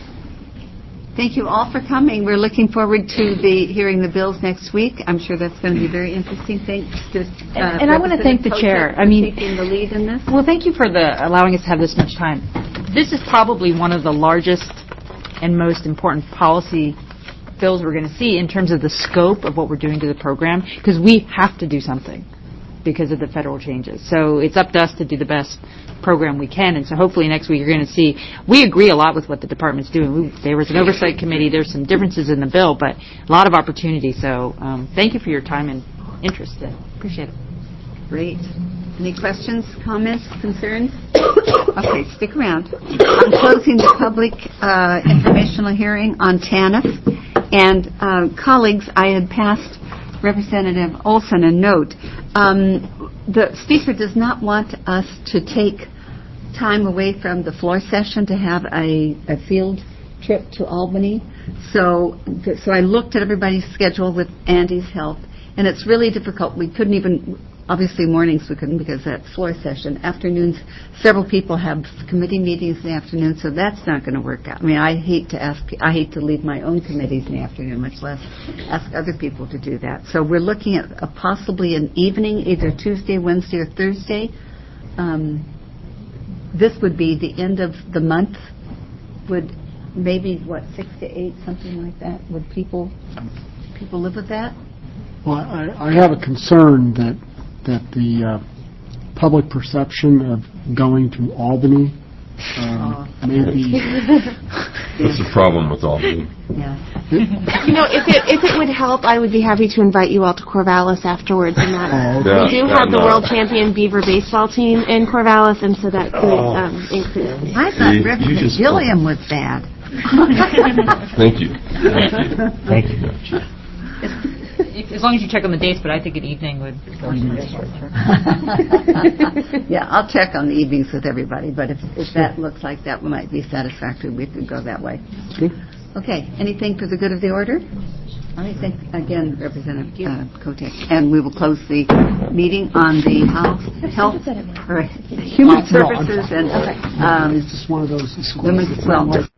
Thank you all for coming. We're looking forward to the hearing the bills next week. I'm sure that's going to be very interesting. Thanks to uh, And, and I want to thank the chair. Kotek I mean, for taking the lead in this. Well, thank you for the allowing us to have this much time. This is probably one of the largest and most important policy bills we're going to see in terms of the scope of what we're doing to the program, because we have to do something because of the federal changes. So it's up to us to do the best program we can, and so hopefully next week you're going to see, we agree a lot with what the department's doing. We, there was an oversight committee, there's some differences in the bill, but a lot of opportunity. So um, thank you for your time and interest. Appreciate it. Great. Any questions, comments, concerns? Okay, stick around. I'm closing the public uh, informational hearing on TANF. And uh, colleagues, I had passed Representative Olson a note. Um, the Speaker does not want us to take time away from the floor session to have a, a field trip to Albany. So, so I looked at everybody's schedule with Andy's help, and it's really difficult. We couldn't even, obviously mornings we couldn't because that's floor session. Afternoons, several people have committee meetings in the afternoon, so that's not going to work out. I mean, I hate to ask, I hate to lead my own committees in the afternoon, much less ask other people to do that. So we're looking at a, possibly an evening, either Tuesday, Wednesday, or Thursday. Um, this would be the end of the month. Would maybe, what, six to eight, something like that? Would people people live with that? Well, I, I have a concern that that the uh, public perception of going to Albany um, may be. That's the problem with Albany. Yeah. You know, if it if it would help, I would be happy to invite you all to Corvallis afterwards. And that Oh, okay. we do Yeah, have the no. world champion Beaver baseball team in Corvallis, and so that could um, increase. I thought You- you Reverend just- Gilliam was bad. Thank you. Thank you. Thank you. If- As long as you check on the dates, but I think an evening would. Yeah, I'll check on the evenings with everybody, but if, if that looks like that might be satisfactory, we could go that way. Okay, anything for the good of the order? I think, again, Representative uh, Kotek, and we will close the meeting on the House Health, or Human No, I'm Services sorry. and um, It's just one of those. Women's Wellness.